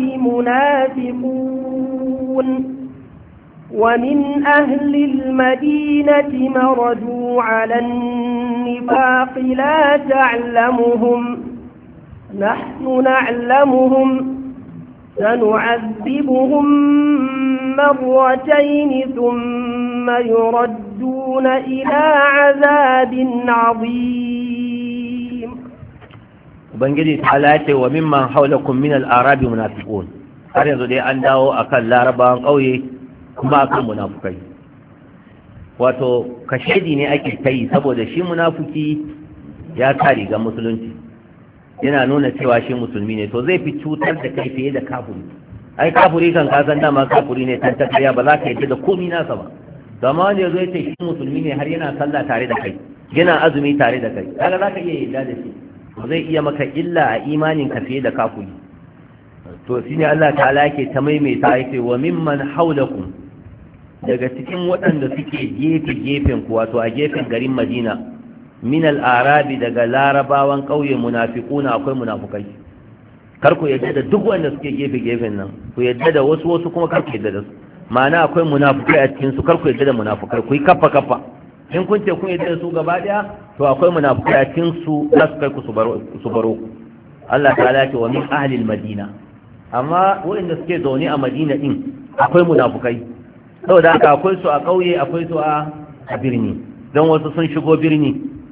munafiqun ومن أهل المدينة مردوا على النفاق لا تعلمهم نحن نعلمهم سنعذبهم مرتين ثم يردون إلى عذاب عظيم وبنجد حالات وممن حولكم من الأعراب منافقون har yanzu dai an dawo akan larabawan ƙauye kuma akan munafukai wato kashedi ne ake kai saboda shi munafuki ya kare ga musulunci yana nuna cewa shi musulmi ne to zai fi cutar da kai fiye da kafiri ai kafiri kan kasan dama kafiri ne tan takariya ba za ka yadda da komai nasa ba to amma wanda yazo yace shi musulmi ne har yana sallah tare da kai yana azumi tare da kai kaga za ka iya yadda da shi zai iya maka illa a imanin ka fiye da kafiri to shine Allah ta'ala yake ta maimaita yake wa mimman haulakum daga cikin waɗanda suke gefe-gefen ku wato a gefen garin Madina min al-arabi daga larabawan ƙauye munafiquna akwai munafukai kar ku yadda da duk wanda suke gefe-gefen nan ku yadda da wasu kuma kar ku yadda da su ma'ana akwai munafukai a cikin su kar ku yadda da munafukai ku yi kaffa in kun ce kun yadda da su gaba daya to akwai munafukai a cikin su za su kai ku su baro ku Allah ta'ala ya ce wa min ahli al-madina amma waɗanda suke zaune a Madina din akwai munafukai saboda haka akwai su a ƙauye akwai su a birni don wasu sun shigo birni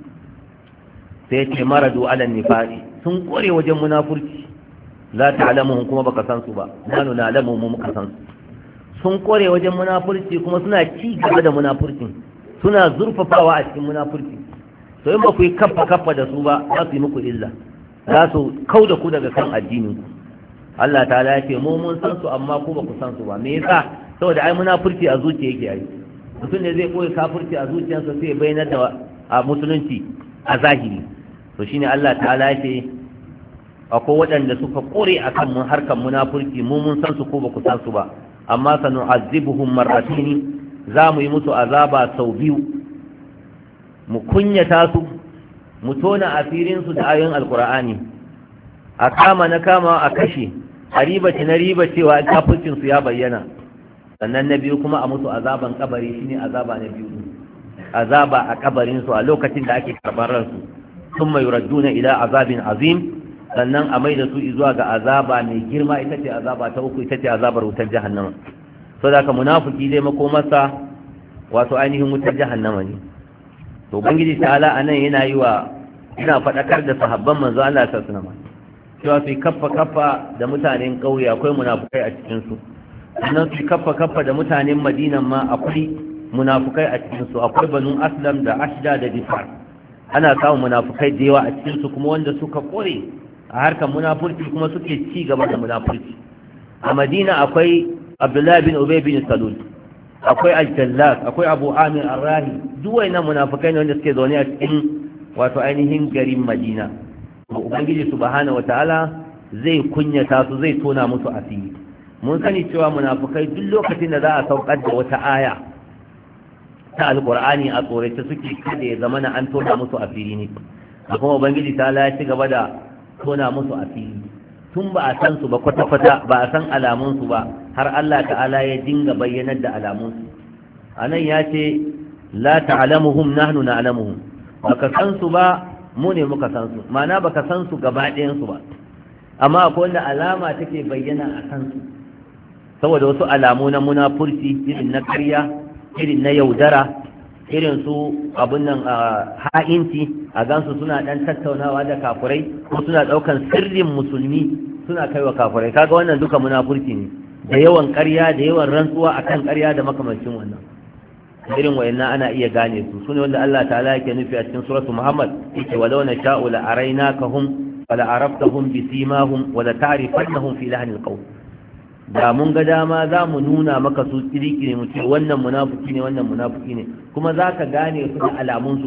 sai ce maradu ala nifaqi sun kore wajen munafurci la ta'lamuhum kuma baka san su ba nanu na'lamu mu muka san su sun kore wajen munafurci kuma suna ci gaba da munafurcin suna zurfafawa a cikin munafurci to in ba ku yi kaffa da su ba za su yi muku illa za su kauda ku daga kan addinin ku Allah ta'ala ya ce mu mun san su amma ku ba ku san su ba me yasa saboda ai munafurci a zuciya yake yi mutum ne zai koyi kafirci a zuciyarsa sai ya bayyana da a musulunci a zahiri to shine Allah ta'ala ya ce akwai waɗanda suka kore akan mun harkan munafurci mu mun san su ko ba ku san su ba amma sanu'azzibuhum marratayn za mu yi musu azaba sau biyu mu kunyata su mu tona asirin su da ayoyin alqur'ani a kama a kashe a ribaci na ribacewa kafircin su ya bayyana sannan na biyu kuma a musu azaban kabari shine azaba na biyu azaba a kabarin su a lokacin da ake karɓar ransu thumma yuradduna ila azabin azim sannan a mai da su zuwa ga azaba mai girma ita ce azaba ta uku ita ce azabar wutar jahannama so da ka munafiki dai makomarsa wato ainihin wutar jahannama ne. to ubangiji ta'ala anan yana faɗakar da sahabban manzo Allah sallallahu alaihi wasallam cewa su kaffa da mutanen ƙauye akwai munafukai a cikinsu, sannan su kaffa da mutanen Madina ma akwai munafukai a cikinsu, akwai banu Aslam da Ashda da Difar, ana samun munafukai da yawa a cikinsu kuma wanda suka kore a harkar munafurci kuma suke ci gaba da munafurci. A Madina akwai Abdullah bin Ubay bin Salul, akwai Al-Jallas, akwai Abu Amir Ar-Rahi, duk wayannan munafukai ne wanda suke zaune a cikin wato ainihin garin Madina. Ubangiji subhanahu wataala zai kunyata su, zai tona musu asiri. Mun sani cewa munafukai duk lokacin da za a saukar da wata aya ta alqur'ani a tsorace suke kada ya zamana an tona musu asiri ne, kuma ubangiji ta ya ci gaba da tona musu asiri tun ba a san su ba kwata-kwata, ba a san alamun su ba, har Allah ta'ala ya dinga bayyanar da alamun su. Anan ya ce la ta'lamuhum nahnu na'lamuhum, baka san su ba mu ne muka san su, ma'ana baka san su gaba ɗayan su ba, amma akwai wanda alama take bayyana a kan su saboda wasu alamu na munafurci, irin na ƙarya, irin na yaudara, irin su abun nan ha'inci, a gansu suna ɗan tattaunawa da kafurai ko suna ɗaukan sirrin musulmi suna kaiwa kafurai. Kaga wannan duka munafurci ne, da yawan ƙarya, da yawan rantsuwa akan ƙarya da makamancin wannan. irin wayannan ana iya gane su sune wanda Allah ta'ala yake nufi a cikin suratu Muhammad, yake walau na sha'u la arainakahum wa la araftahum bi simahum wa la ta'rifannahum fi lahnil qawl. Da mun ga dama za mu nuna maka su kiriki ne, mu ce wannan munafiki ne, wannan munafiki ne, kuma za ka gane su da alamunsu,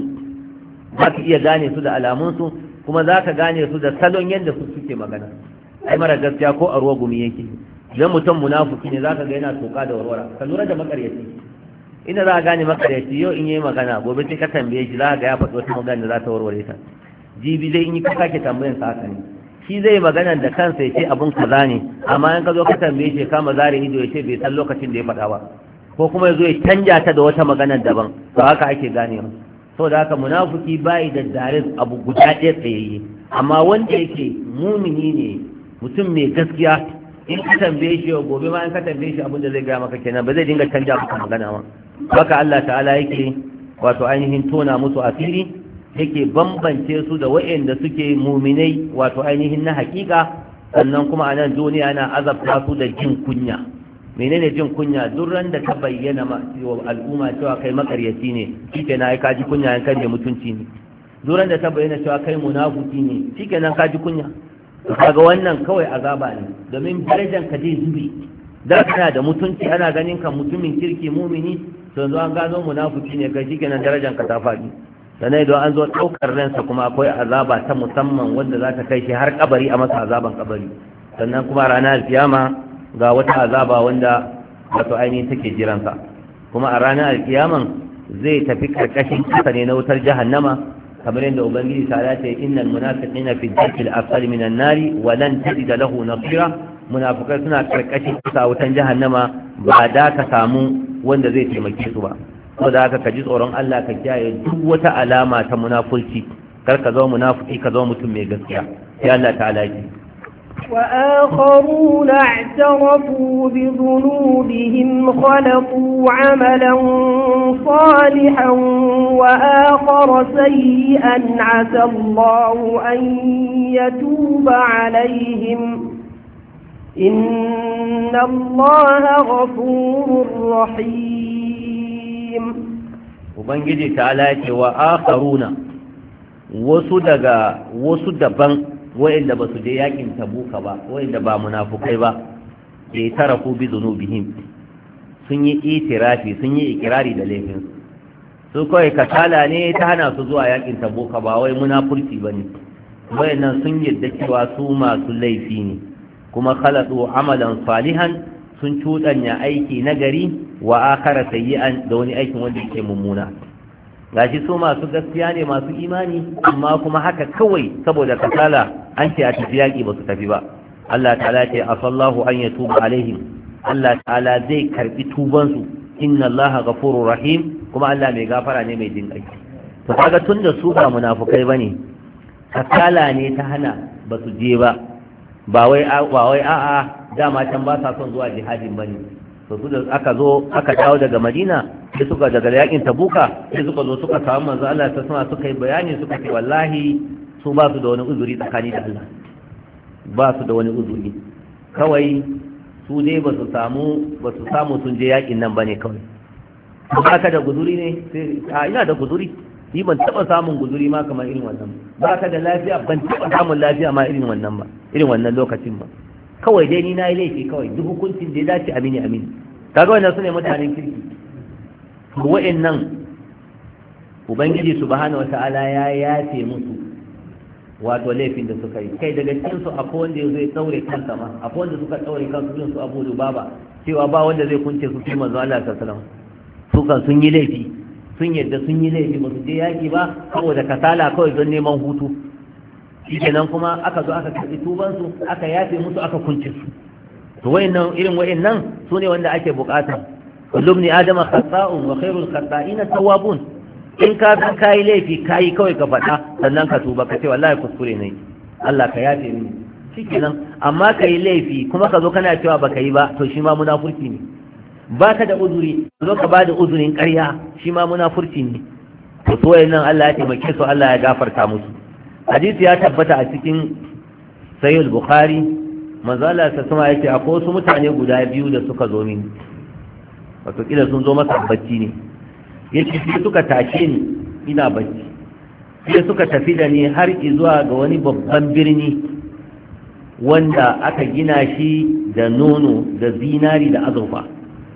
za ka iya gane su da alamunsu, kuma za ka gane su da salon yadda su suke magana. Ai mara gaskiya ko a ruwa gumi yake, idan mutum munafiki ne za ka ga yana toka da warwara. Ka lura da makaryaci, ina za a gane makaryaci, yau in yi magana gobe sai ka tambaye shi za ka ga ya faɗi wata magana da za ta warware ta, jibi zai in yi kaka ke tambayan sa haka ne. Shi zai magana da kansa ya ce abin kaza ne, amma in ka zo ka tambaye shi kama zare ido ya ce bai san lokacin da ya faɗa ba, ko kuma ya zo ya canja ta da wata magana daban. To haka ake gane mu. Saboda haka munafiki bai da darin abu guda ɗaya tsayayye, amma wanda yake mumini ne, mutum mai gaskiya, in ka tambaye shi gobe ma in ka tambaye shi abin da zai gaya maka kenan, ba zai dinga canja maka magana ba. Haka Allah ta'ala yake wato ainihin tona musu asiri, yake bambance su da waɗanda suke muminai wato ainihin na hakika. Sannan kuma a nan duniya na azabta su da jin kunya. Menene jin kunya? Duk ran da ta bayyana ma al'umma cewa kai makaryaci ne, shikenan ka ji kunya, in kai mai mutunci ne. Duk ran da ta bayyana cewa kai munafiki ne, shikenan ka ji kunya. Kaga wannan kawai azaba ne, domin darajar ka zai zube. Da kana da mutunci, ana ganin ka mutumin kirki mumini, to yanzu an gano munafiki ne kai, shikenan darajar ka ta faɗi. sannan idan an zo ɗaukar ransa kuma akwai azaba ta musamman wanda za ta kai shi har kabari, a masa azaban kabari. Sannan kuma ranar alkiyama ga wata azaba wanda wato ainihin take jiransa, kuma a ranar alkiyaman zai tafi karkashin kasa ne na wutar jahannama, kamar yadda ubangiji ta dace innal munafiqina fi dharkil asfali minan nari wa lan tajida lahu nasira. Munafikai suna karkashin kasa wutan jahannama, ba da ka samu wanda zai taimake su ba. saboda haka ka ji tsoron Allah, ka kiyaye duk wata alama ta munafurci, kar ka zama munafiki, ka zama mutum mai gaskiya. sai Allah ta'ala ji وآخرون اعترفوا بذنوبهم خلقوا عملا صالحا وآخر سيئا عسى الله أن يتوب عليهم إن الله غفور رحيم. Ubangiji ta'ala ce wa akharuna, wasu daban wa'inda ba su je yakin tabuka ba, wa'inda ba munafukai ba, ke tarafu bi zunubihim, sun yi itirafi, sun yi ikirari da laifin su kawai kasala ne ta hana su zuwa yakin tabuka, ba wai munafurci bane. Wayannan sun yadda cewa su masu laifi ne, kuma khalatu amalan salihan, sun cuɗanya aiki nagari wa akara sayyi'an, da wani aikin wanda yake mummuna. Gashi su masu gaskiya ne, masu imani, amma kuma haka kawai saboda kasala an ce a tafi yaƙi ba su tafi ba. Allah ta'ala ce asallahu an ya tuba alaihim, Allah ta'ala zai karbi tubansu, inna Allah ghafurur rahim, kuma Allah mai gafara ne mai jin ƙai. To kaga tun da su ba munafukai bane, kasala ne ta hana ba su je ba, ba wai a'a dama can ba sa son zuwa jihadin bane. to su da aka dawo daga Madina sai suka daga yakin Tabuka sai suka zo suka samu manzo Allah ta sama suka yi bayani suka ce wallahi su ba su da wani uzuri tsakani da Allah ba su da wani uzuri kawai su dai ba su samu sun je yakin nan bane kawai ba ka da guzuri ne sai ina da guzuri ni ban taba samun guzuri ma kamar irin wannan ba ka da lafiya ban taba samun lafiya ma irin wannan ba irin wannan lokacin ba kawai dai ni na yi laifi kawai duk hukuncin da ya dace amini kaga wannan sune mutanen kirki wa'annan ubangiji subhanahu wata'ala ya yafe musu wato laifin da suka yi kai daga cikin su akwai wanda ya zai daure kansa ma akwai wanda suka daure kansu irin su Abu Lubaba cewa ba wanda zai kunce su sai manzo Allah sallallahu alaihi wasallam su kan sun yi laifi sun yadda sun yi laifi ba su je yaki ba saboda kasala kawai don neman hutu shikenan kuma aka zo aka karbi tubansu aka yafe musu aka kunce su to irin wayannan su ne wanda ake bukata kullum ni adama khata'un wa khairul khata'ina tawwabun in ka san kai laifi kai kawai ka faɗa sannan ka tuba ka ce wallahi kuskure ne Allah ka yafe mini shikenan amma kai laifi kuma ka zo kana cewa baka yi ba to shi ma munafurci ne baka da uzuri zo ka bada uzurin ƙarya shi ma munafurci ne to so wayannan Allah ya taimake su Allah ya gafarta musu hadisi ya tabbata a cikin sahih al-bukhari manzo Allah ta sama yake akwai wasu mutane guda biyu da suka zo mini wato kila sun zo masa bacci ne yake sai suka tashe ni ina bacci sai suka tafi da ni har zuwa ga wani babban birni wanda aka gina shi da nono da zinari da azurfa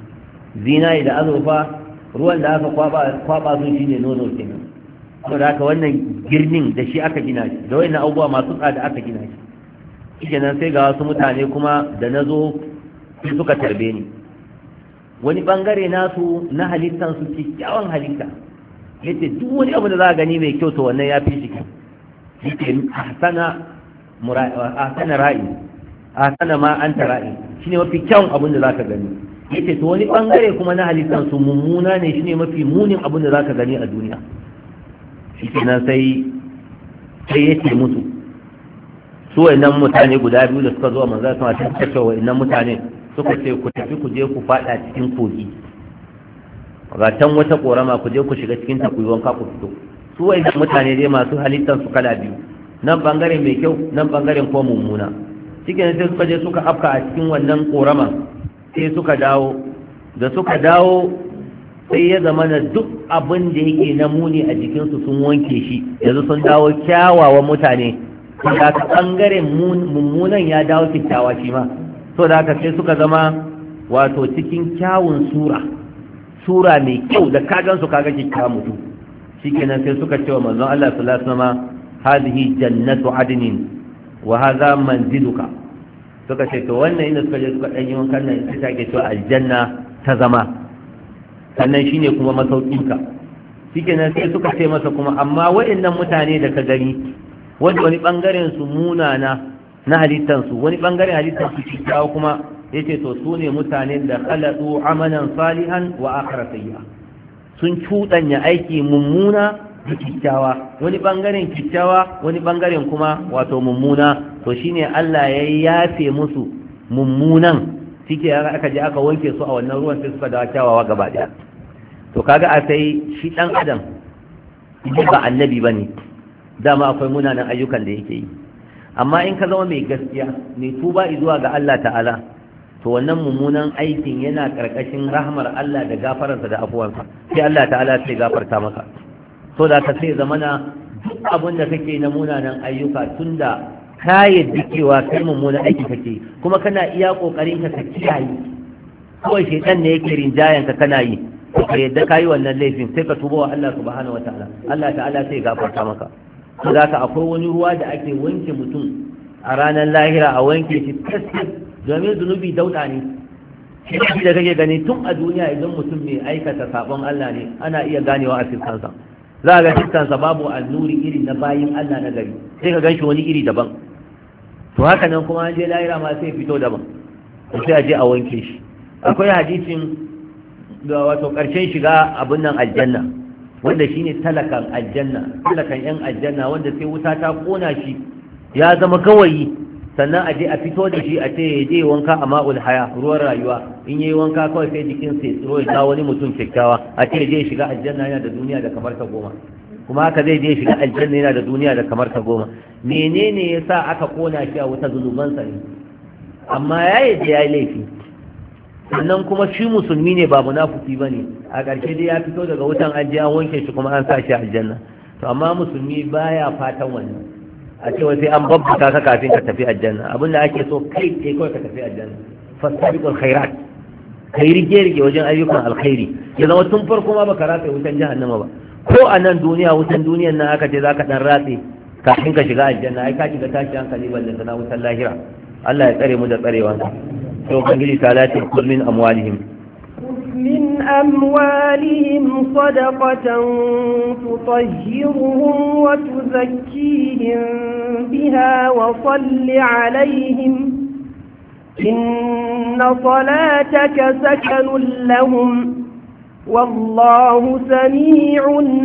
ruwan da aka kwaba sun shine nono kenan saboda haka wannan girnin da shi aka gina shi da wayannan abubuwa masu tsada aka gina shi kenan sai ga wasu mutane kuma da na zo sai suka tarbe ni wani bangare nasu na halittan su kyakkyawan halitta yace duk wani abu da za a gani mai kyau to wannan ya fi shi kyau yake ahsana ra'i ahsana ma anta ra'i shine mafi kyawun abin da zaka gani yace to wani bangare kuma na halittan su mummuna ne shine mafi munin abin da zaka gani a duniya shikenan sai yace musu su wayannan mutane guda biyu da suka zo manzo sama ta ce wayannan mutane suka ce ku tafi ku je ku fada cikin kogi ga tan wata korama ku je ku shiga cikin ta ku yi wanka ku fito su wayannan mutane dai masu halittan su kala biyu nan bangaren mai kyau nan bangaren ko mummuna cikin sai suka je suka afka a cikin wannan korama sai suka dawo da suka dawo sai ya zama na duk abin da yake na muni a jikinsu sun wanke shi yanzu sun dawo kyawawan mutane da ka ɓangaren mummunan ya dawo kyakkyawa shi ma so da haka sai suka zama wato cikin kyawun sura mai kyau da kagan su kaga kyakkyawa mutum shikenan sai suka ce wa manzon Allah sallallahu alaihi wasallam hadhihi jannatu adnin wa hadha manziluka suka ce to wannan inda suka je suka dan yi wankan nan ita ke cewa aljanna ta zama sannan shine kuma masaukinka shikenan sai suka ce masa kuma amma waɗannan mutane da ka gani wanda wani bangaren su munana na halittan su wani bangaren halittan su kyakkyawa kuma yace to su ne mutanen da khalaqu amalan salihan wa akhara sayya sun cuɗanya aiki mummuna da kyakkyawa wani bangaren kyakkyawa wani bangaren kuma wato mummuna to shine Allah ya yafe musu mummunan shike aka je aka wanke su a wannan ruwan sai suka dawo kyawawa gaba daya to kaga a sai shi dan adam ba annabi bane dama akwai munanan ayyukan da yake yi amma in ka zama mai gaskiya mai tuba zuwa ga Allah ta'ala to wannan mummunan aikin yana karkashin rahmar Allah da gafararsa da afuwansa sai Allah ta'ala sai gafarta maka so da ka sai zamana duk abin da kake na munanan ayyuka tunda ka yadda cewa kai mummunan aiki kake kuma kana iya kokarin ka kiyaye kawai shedan ne yake rinjayen ka kana yi ka yadda kayi wannan laifin sai ka tuba wa Allah subhanahu wataala Allah ta'ala sai gafarta maka so da ka akwai wani ruwa da ake wanke mutum a ranar lahira a wanke shi tasir domin zunubi dauda ne shi da kake gani tun a duniya idan mutum mai aikata sabon Allah ne ana iya ganewa a fiskansa za a ga fiskansa babu annuri iri na bayin Allah na gari sai ka ganshi wani iri daban to haka nan kuma an je lahira ma sai fito daban sai a je a wanke shi akwai hadisin da wato karshen shiga abin nan aljanna wanda shine talakan aljanna talakan yan aljanna wanda sai wuta ta kona shi ya zama gawayi sannan a je a fito da shi a ce ya je wanka a ma'ul haya ruwan rayuwa in yi wanka kawai sai jikin sai tsiro ya wani mutum kyakkyawa a ce je shiga aljanna yana da duniya da kamar ta 10 kuma haka zai je shiga aljanna yana da duniya da kamar ta 10 menene yasa aka kona shi a wuta zunubansa ne amma yayi da yayi laifi sannan kuma shi musulmi ne ba munafiki bane a ƙarshe dai ya fito daga wutan an je an wanke shi kuma an sa shi aljanna to amma musulmi baya fatan wannan a ce sai an babbaka ka kafin ka tafi aljanna abinda ake so kai kawai ka tafi aljanna fastabiqul khairat kai rige wajen ayyukan alkhairi ya zama tun farko ma baka ratse wutan jahannama ba ko a nan duniya wutan duniyan nan aka ce zaka dan ratse kafin ka shiga aljanna ai ka shiga tashi hankali balle sana wutan lahira Allah ya tsare mu da tsarewa to ubangiji ta lati kullin amwalihim من أموالهم صدقة تطهرهم وتزكيهم بها وصل عليهم إن صلاتك سكن لهم والله سميع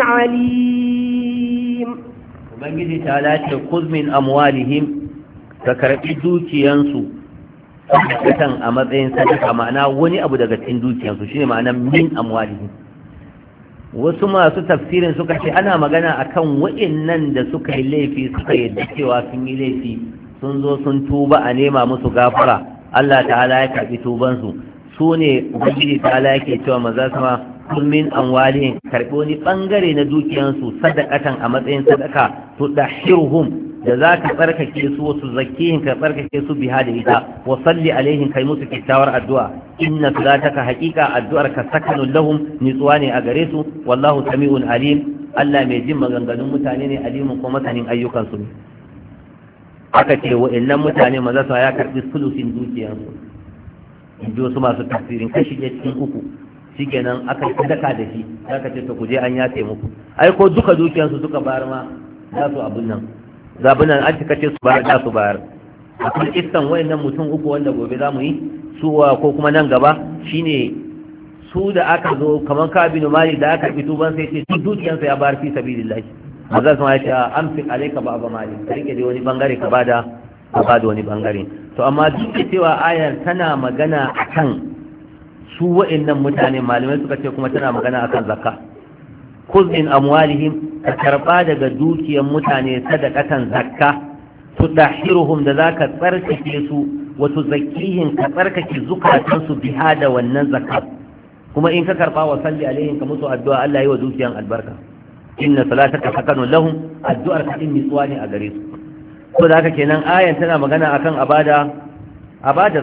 عليم ومن تعالى خذ من أموالهم فكرت دوكيانسو sadakatan a matsayin sadaka ma'ana wani abu daga cikin dukiyarsu shine ma'ana min amwalihim wasu masu tafsirin suka ce ana magana akan wa'annan da suka yi laifi suka yadda cewa sun yi laifi sun zo sun tuba a nema musu gafara Allah ta'ala ya karbi tubansu su ne ubangiji ta'ala yake cewa maza sama kun min amwalihim karbi wani bangare na dukiyarsu sadakatan a matsayin sadaka tudahhiruhum da za ka tsarkake su wasu zakihin ka tsarkake su biha da ita wa salli alaihim kai musu kyakkyawar addu'a inna salataka haqiqa addu'ar ka sakanun lahum nitsuwa ne a gare su wallahu sami'un alim Allah mai jin maganganun mutane ne alimun kuma masanin ayyukan su ne aka ce wa'annan mutane maza su ya karbi sulusin dukiyansu in ji wasu masu tafsirin kashi ya cikin 3 shikenan aka sadaka da shi aka ce to ku je an yace muku ai ko duka dukiyansu suka bayar ma za su abun nan zabinan an cika ce su bayar da su bayar a kan kistan wayannan mutum 3 wanda gobe za mu yi su ko kuma nan gaba shine su da aka zo kamar kabinu mali da aka fito ban sai ce duk dukiyansa ya bayar fi sabilillah maza sun ya ce an fi alaika ba ba mali ka rike da wani bangare ka bada wani bangare to amma duk da cewa ayar tana magana akan su wayannan mutane malamai suka ce kuma tana magana akan zakka kuz min amwalihim ka karba daga dukiyar mutane sadaqatan zakka tudahiruhum da zaka tsarkake su wa tuzakkihim ka tsarkake zukatan su biha da wannan zakka kuma in ka karba wa salli alaihim ka musu addu'a Allah yi wa dukiyar albarka inna salataka sakanun lahum addu'ar ka din mitsuwa ne a gare su ko da haka kenan ayan tana magana akan abada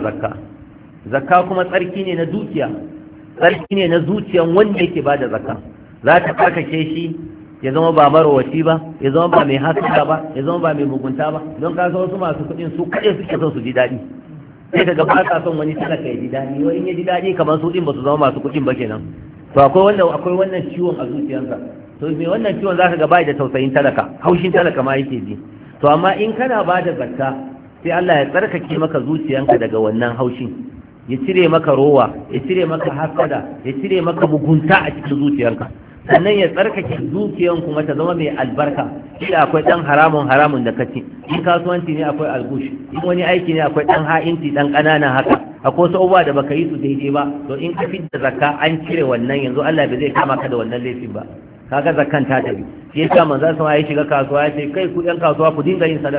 zakka kuma tsarki ne na dukiya tsarki ne na zuciyan wanda yake bada zakka za ta karkashe shi ya zama ba marowaci ba ya zama ba mai hasada ba ya zama ba mai mugunta ba don ka wasu masu kuɗin su kaɗai suke son su ji daɗi sai ka ba ka son wani talaka ya ji daɗi wani in ya ji daɗi kamar su ɗin ba su zama masu kuɗin ba kenan to akwai wannan ciwon a zuciyarsa to mai wannan ciwon za ka ga bai da tausayin talaka haushin talaka ma yake ji to amma in kana ba da zakka sai Allah ya tsarkake maka zuciyanka daga wannan haushin ya cire maka rowa ya cire maka hasada ya cire maka mugunta a cikin zuciyarka sannan ya tsarkake dukiyan kuma ta zama mai albarka shi akwai dan haramun da kaci in kasuwanci ne akwai algush in wani aiki ne akwai dan ha'inci dan kanana haka akwai wasu abubuwa da baka yi su daidai ba to in ka fitar zakka an cire wannan yanzu Allah bai zai kama ka da wannan laifin ba kaga zakkan ta tabi shi yasa manzo sama ya shiga kasuwa ya ce kai ku yan kasuwa ku dinga yin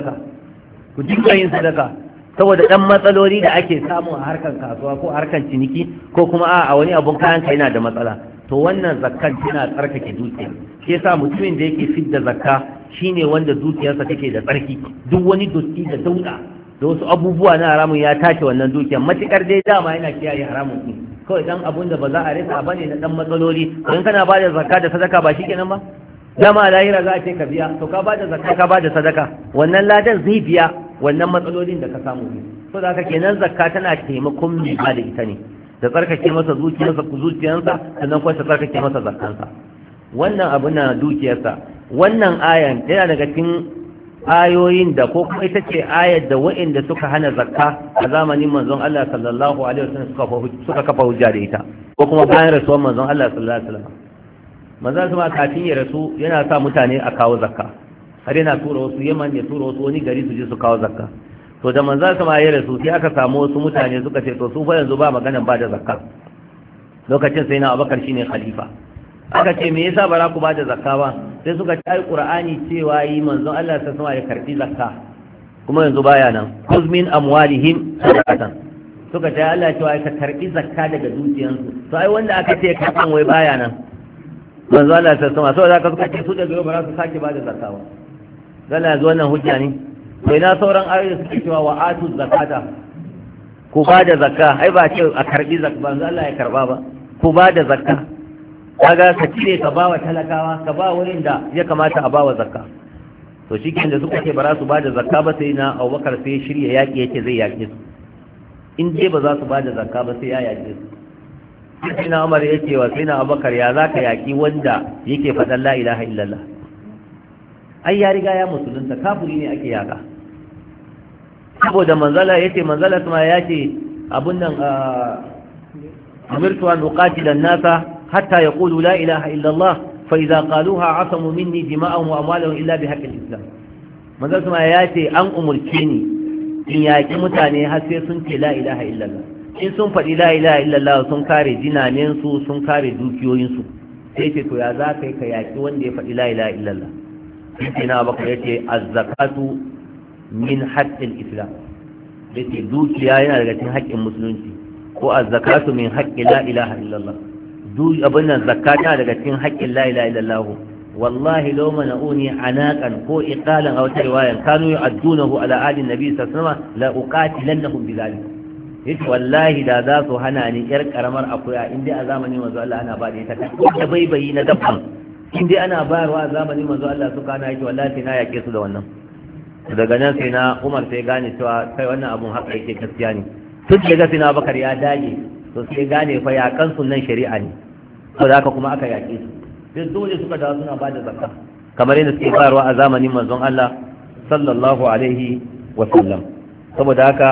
sadaka saboda dan matsaloli da ake samu a harkar kasuwa ko harkar ciniki ko kuma a wani abun kayan ka yana da matsala to wannan zakkan tana tsarkake dukiya shi yasa mutumin da yake fidda zakka shine wanda dukiyarsa take da tsarki duk wani dotti da dauda da wasu abubuwa na haramun ya tace wannan dukiyar matukar dai dama yana kiyaye haramun din kawai dan abun da ba za a rasa bane na dan matsaloli don kana ba da zakka da sadaka ba shikenan ba dama lahira za a ce ka biya to ka ba da zakka ka ba da sadaka wannan ladan zai biya wannan matsalolin da ka samu ne so da haka kenan zakka tana taimakon mai ba da ita ne da tsarkake masa zuciyarsa sannan kuma ta tsarkake masa zakkansa wannan abu na dukiyarsa wannan ayan yana daga cikin ayoyin da ko kuma ita ce ayar da wa'inda suka hana zakka a zamanin manzon Allah sallallahu alaihi wasallam suka kafa hujja da ita ko kuma bayan rasuwar manzon Allah sallallahu alaihi wasallam manzon sama kafin ya rasu yana sa mutane a kawo zakka har yana tura wasu Yaman ya tura wasu wani gari su je su kawo zakka to da manzo sama ya rasu sai aka samu wasu mutane suka ce to su fa yanzu ba maganan ba da zakka lokacin sai na Abubakar shine khalifa aka ce me yasa ba za ku ba da zakka ba sai suka ce ai Qur'ani cewa yi manzo Allah sai sama ya karbi zakka kuma yanzu baya nan kuz min amwalihim sadaqatan suka ce Allah cewa ka karbi zakka daga dukiyansu to ai wanda aka ce karban wai baya nan manzo Allah sai sama saboda haka suka ce su daga yau ba za su sake ba da zakka ba dan yanzu wannan hujja ne to ina sauran ayoyi suke cewa wa atu zakata ku ba da zakka ai ba ce a karbi zakka ba Allah ya karba ba ku ba da zakka kaga ka cire ka ba wa talakawa ka ba wurin da ya kamata a ba wa zakka to shikin da suka ce ba za su ba da zakka ba sai na Abubakar sai shirya yaki yake zai yake su in dai ba za su ba da zakka ba sai ya yake su sai na Umar yake wa sai na Abubakar ya zaka yaki wanda yake faɗan la ilaha illallah ai ya riga ya musulunta kafiri ne ake yaka saboda manzala kuma ya ce abun nan amirtu an uqatila an-nasa hatta yaqulu la ilaha illa Allah fa idza qaluha asamu minni dima'ahum wa amwalahum illa bi haqqi al-islam manzala kuma ya ce an umurce ni in yaki mutane har sai sun ce la ilaha illa Allah in sun faɗi la ilaha illa Allah sun kare jinanen su sun kare dukiyoyin su sai ce to ya za kai ka yaki wanda ya faɗi la ilaha illa Allah sai na Abubakar yace az-zakatu min haƙƙin islam da ke dukiya yana daga cikin haƙƙin musulunci ko a zakatu min haƙƙin la ilaha illallah abin nan zakka tana daga cikin haƙƙin la ilaha illallah wallahi law mana'uni anaqan ko iqalan aw riwayan kanu yu'addunahu ala ahli nabi sallallahu alaihi wasallam la uqatilannahum bidhalik yace wallahi da za su hana ni yar karamar akuya inda a zamanin manzo Allah ana ba da ita ta baibayi na dabban inda ana bayarwa a zamanin manzo Allah suka hana yake wallahi na yake su da wannan daga nan sai na Umar sai gane cewa kai wannan abun haka yake gaskiya ne tun da ga sina Bakar ya dage to sai gane fa ya kan sunan shari'a ne to da haka kuma aka yake su sai dole suka dawo suna bada zakka kamar yadda suke bayarwa a zamanin manzon Allah sallallahu alaihi wa sallam saboda haka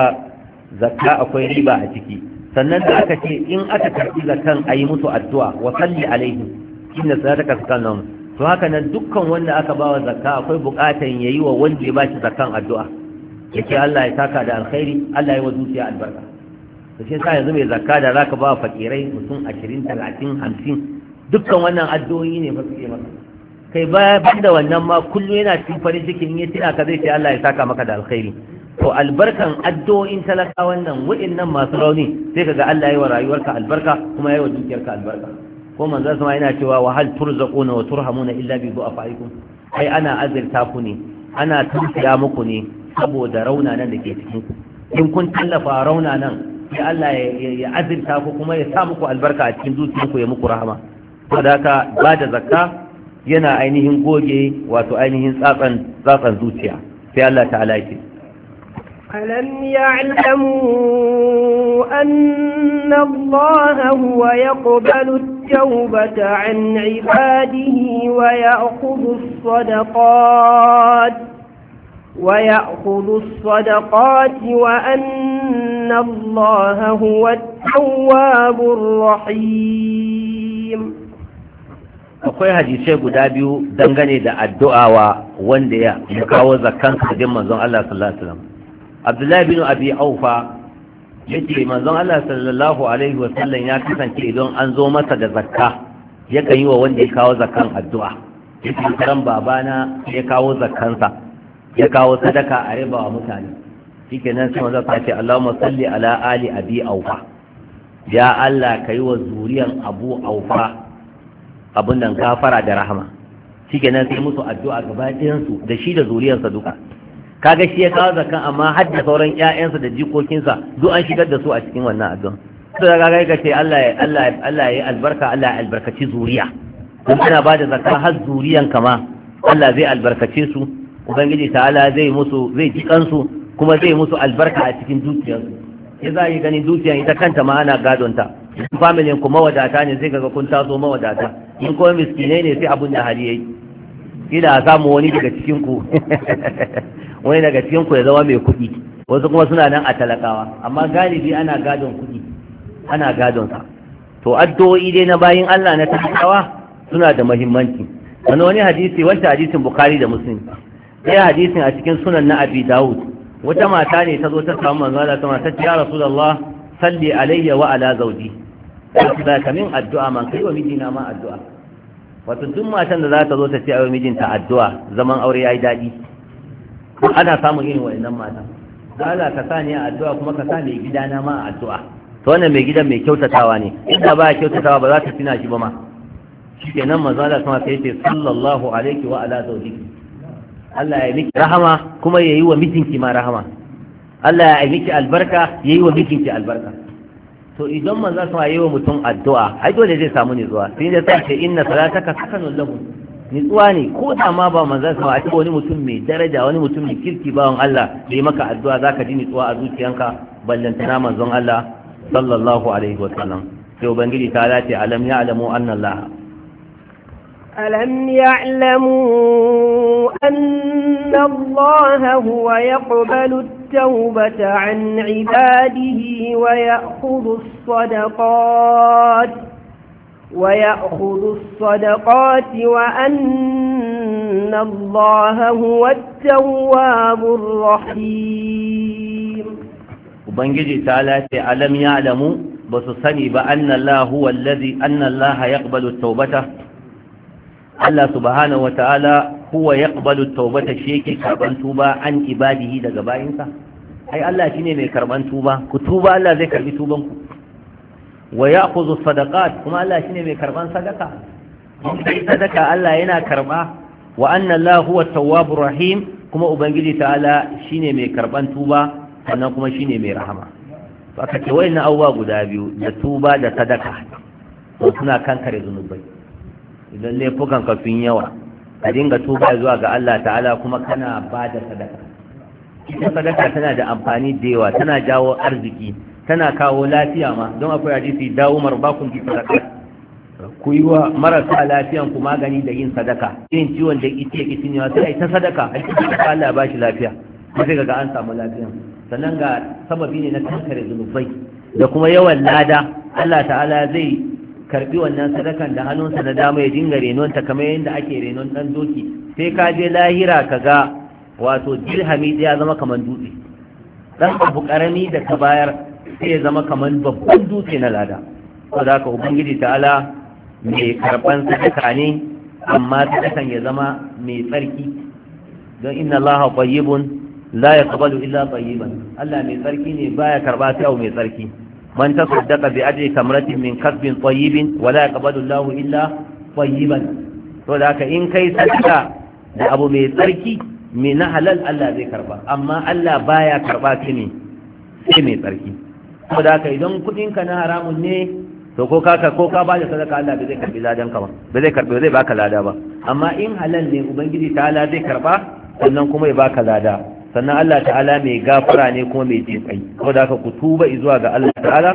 zakka akwai riba a ciki sannan da aka ce in aka karbi zakkan ayi musu addu'a wa salli alaihi inna salataka sakanum to haka nan dukkan wanda aka bawa zakka akwai bukatan yayi wa wanda ya bashi zakkan addu'a yake Allah ya saka da alkhairi Allah ya wa zuciya albarka to sai sai yanzu mai zakka da zaka ba fakirai mutum 20 30 50 dukkan wannan addu'o'i ne fa suke maka kai ba da wannan ma kullu yana cikin farin cikin in ya tina ka zai ce Allah ya saka maka da alkhairi to albarkan addu'o'in talakawan nan wa'annan masu rauni sai kaga Allah ya yi wa rayuwarka albarka kuma ya yi wa dukiyarka albarka ko manzon sama yana cewa wa hal turzaquna wa turhamuna illa bi du'afaikum ai ana azirta ku ne ana tausaya muku ne saboda raunanan da ke cikin ku in kun tallafa raunanan sai Allah ya azirta ku kuma ya sa muku albarka a cikin zuciyarku ya muku rahama saboda haka ba da zakka yana ainihin goge wato ainihin tsatsan zuciya sai Allah ta'ala ya ce ألم يعلموا أن الله هو يقبل التوبة عن عباده ويأخذ الصدقات وأن الله هو التواب الرحيم akwai hadisai guda biyu dangane da addu'a wa wanda ya kawo zakkan kudin manzon Allah sallallahu alaihi wasallam Abdullahi bin Abi Aufa yace manzon Allah sallallahu alaihi wasallam ya kasance idan an zo masa da zakka yakan yi wa wanda ya kawo zakkan addu'a yake karan babana ya kawo zakkansa ya kawo sadaka a riba wa mutane shikenan sai manzon ta ce Allahumma salli ala ali Abi Aufa ya Allah kai wa zuriyan Abu Aufa abun nan gafara da rahama shikenan sai musu addu'a gaba ɗayan su da shi da zuriyarsa duka kaga shi ya kawo zakan amma har da sauran ƴaƴansa da jikokinsa duk an shigar da su a cikin wannan addu'a to da kaga ka ce Allah ya albarka Allah ya albarkaci zuriya don kana ba da zakka har zuriyan kama Allah zai albarkace su ubangiji ta'ala zai ji kansu kuma zai musu albarka a cikin dukiyarsu ya za yi gani dukiyar ita kanta ma ana gadonta familin ku mawadata ne sai kaga kun taso mawadata in kuma miskinai ne sai abun da hali yayi kila a samu wani daga cikin ku wani daga cikin ku ya zama mai kuɗi wasu kuma suna nan a talakawa amma galibi ana gadon kuɗi ana gadon sa to addu'o'i dai na bayin Allah na talakawa suna da muhimmanci wani hadisi wanda hadisin Bukhari da Muslim sai hadisin a cikin sunan na Abi Dawud wata mata ne ta zo ta samu manzo Allah ta ce ya rasulullah salli alayya wa ala zawji da kamin addu'a man kai wa mijina ma addu'a wato duk matan da za ta zo ta ce wa mijinta addu'a zaman aure yayi dadi ana samun irin wannan mata Allah ka sa ni a addu'a kuma ka sa ni gidana ma a addu'a to wannan mai gidan mai kyautatawa ne inda ba kyautatawa ba za ta tina shi ba ma shikenan manzo Allah sama sai ce sallallahu alaihi wa ala zawjiki Allah ya miki rahama kuma yayi wa mijinki ma rahama Allah ya miki albarka yayi wa mijinki albarka to idan manzo sama yayi wa mutum addu'a ai dole zai samu nutsuwa sai da sai ce inna salataka sakanun lahu nutsuwa ne ko da ma ba manzo sama a ce wani mutum mai daraja wani mutum mai kirki bawan Allah da yi maka addu'a zaka ji nutsuwa a zuciyanka ballantana manzon Allah sallallahu alaihi wa sallam sai ubangiji ta dace alam ya'lamu anna Allah ألم يعلموا أن الله هو يقبل التوبة عن عباده ويأخذ الصدقات وأن الله هو التواب الرحيم وبنجي تعالى ألم يعلموا بصصني بأن الله هو الذي أن الله يقبل التوبة Allah subhanahu wata'ala huwa yaqbalu tawbata shi yake karban tuba an ibadihi daga bayinsa ai Allah shine mai karban tuba ku tuba Allah zai karbi tuban ku wa ya'khudhu sadaqat kuma Allah shine mai karban sadaka sadaka Allah yana karba wa anna Allah huwa tawwabur rahim kuma ubangiji ta'ala shine mai karban tuba sannan kuma shine mai rahama to aka ce wayannan abubuwa guda biyu da tuba da sadaka to suna kankare zunubai idan laifukan ka sun yawa ka dinga tuba zuwa ga Allah ta'ala kuma kana ba da sadaka ita sadaka tana da amfani da yawa tana jawo arziki tana kawo lafiya ma don akwai hadisi dawo marbakun bi sadaka ku yi wa marasa lafiyan ku magani da yin sadaka irin ciwon da ita yake cinyewa sai ta sadaka a cikin Allah ya bashi lafiya sai ga an samu lafiya sannan ga sababi ne na kankare zunubai da kuma yawan lada Allah ta'ala zai karbi wannan sadakan da hannunsa na dama ya dinga renonta kamar yadda ake renon dan doki sai ka je lahira ka ga wato dirhami ya zama kamar dutse dan abu karami da ka bayar sai ya zama kamar babban dutse na lada saboda haka ubangiji ta'ala mai karban sadaka ne amma sadakan ya zama mai tsarki don inna allaha tayyibun la yaqbalu illa tayyiban Allah mai tsarki ne baya karba sai mai tsarki من تصدق بأجر تمرة من كسب طيب ولا يقبل الله إلا طيبا فذاك إن كي صدقة أبو مي تركي من حلال الله ذي كربا أما الله بايا كربا كني سي مي تركي فذاك إذن كنين كان حرام ne to ko ka ba da sadaka Allah bai zai karbi ladan ka ba bai zai baka lada ba amma in halal ne ubangiji ta'ala zai karba sannan kuma ya baka lada sannan Allah ta'ala mai gafara ne kuma mai jinkai saboda haka ku tuba zuwa ga Allah ta'ala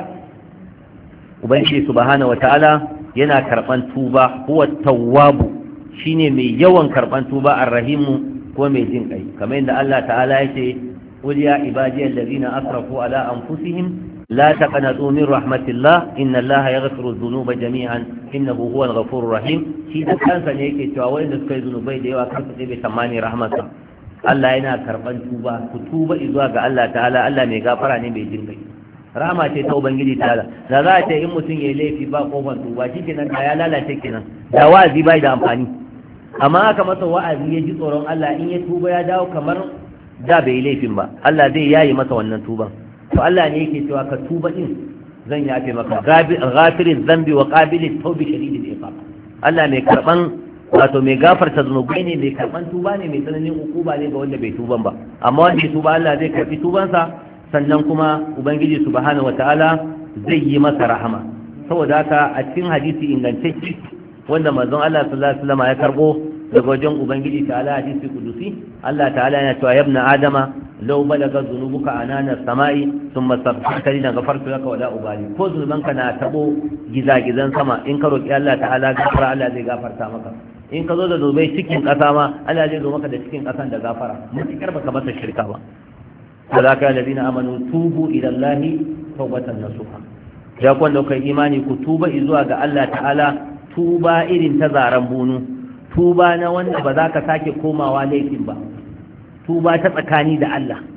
ubangiji subhanahu wata'ala yana karban tuba huwa tawwabu shine mai yawan karban tuba arrahimu kuma mai jinkai kamar yadda Allah ta'ala yake qul ya ibadiyal ladina asrafu ala anfusihim la taqnatu min rahmatillah inna Allaha yaghfiru dhunuba jami'an innahu huwal ghafurur rahim shi da kansa ne yake cewa wanda suka yi zunubai da yawa kansu bai tsammani rahmatsa Allah yana karban tuba ku tuba zuwa ga Allah ta'ala Allah mai gafara ne mai jin kai rahama ce ta ubangiji ta'ala da za a ce in mutum ya laifi ba kofar tuba shikenan da ya lalace kenan da wa'azi bai da amfani amma aka masa wa'azi ya ji tsoron Allah in ya tuba ya dawo kamar da bai laifin ba Allah zai yayi masa wannan tuban to Allah ne yake cewa ka tuba din zan yafe maka ghafiriz zambi wa qabilit tawbi shadidil iqab Allah mai karban wato mai gafarta zunubai ne mai karban tuba ne mai tsananin hukuma ne ga wanda bai tuban ba amma wanda ya tuba Allah zai karbi tubansa sannan kuma ubangiji subhanahu wataala zai yi masa rahama saboda haka a cikin hadisi ingantacce wanda manzon Allah sallallahu alaihi wasallam ya karbo daga wajen ubangiji ta'ala hadisi kudusi Allah ta'ala yana cewa ya ibn adama law balaga dhunubuka anana samai thumma astaghfartani la ghafartu laka wala ubali ko zunubanka na tabo gizagizan sama in ka roki Allah ta'ala gafara Allah zai gafarta maka in ka zo da zunubai cikin kasa ma Allah zai zo maka da cikin kasan da gafara mutakar baka masa shirka ba sadaka alladhina amanu tubu ila Allah tawbatan nasuha ya kwanda kai imani ku tuba zuwa ga Allah ta'ala tuba irin ta zaran bunu tuba na wanda ba za ka sake komawa laifin ba tuba ta tsakani da Allah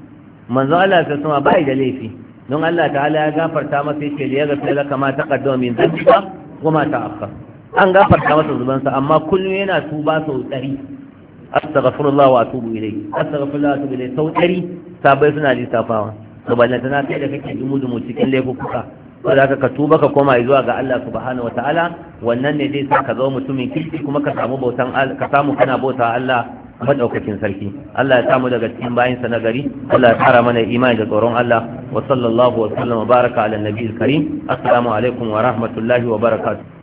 manzo Allah ta sama bai da laifi don Allah ta'ala ya gafarta masa yake da ya gafarta laka ma taqaddama min dhanbika wa ma ta'akhkhar an gafarta masa zubansa amma kullum yana tuba sau 100 astaghfirullah wa atubu ilayhi astaghfirullah wa atubu ilayhi sau 100 sabai suna lissafawa to ballanta na kai da kake dumu cikin laifuka ko da ka tuba ka koma zuwa ga Allah subhanahu wataala wannan ne zai sa ka zama mutumin kirki kuma ka samu bautan ka samu kana bauta Allah madaukakin sarki Allah ya samu daga cikin bayin sa nagari Allah ya tsara mana imani da tsoron Allah wa sallallahu wa sallama baraka ala nabiyil karim assalamu alaikum wa rahmatullahi wa barakatuh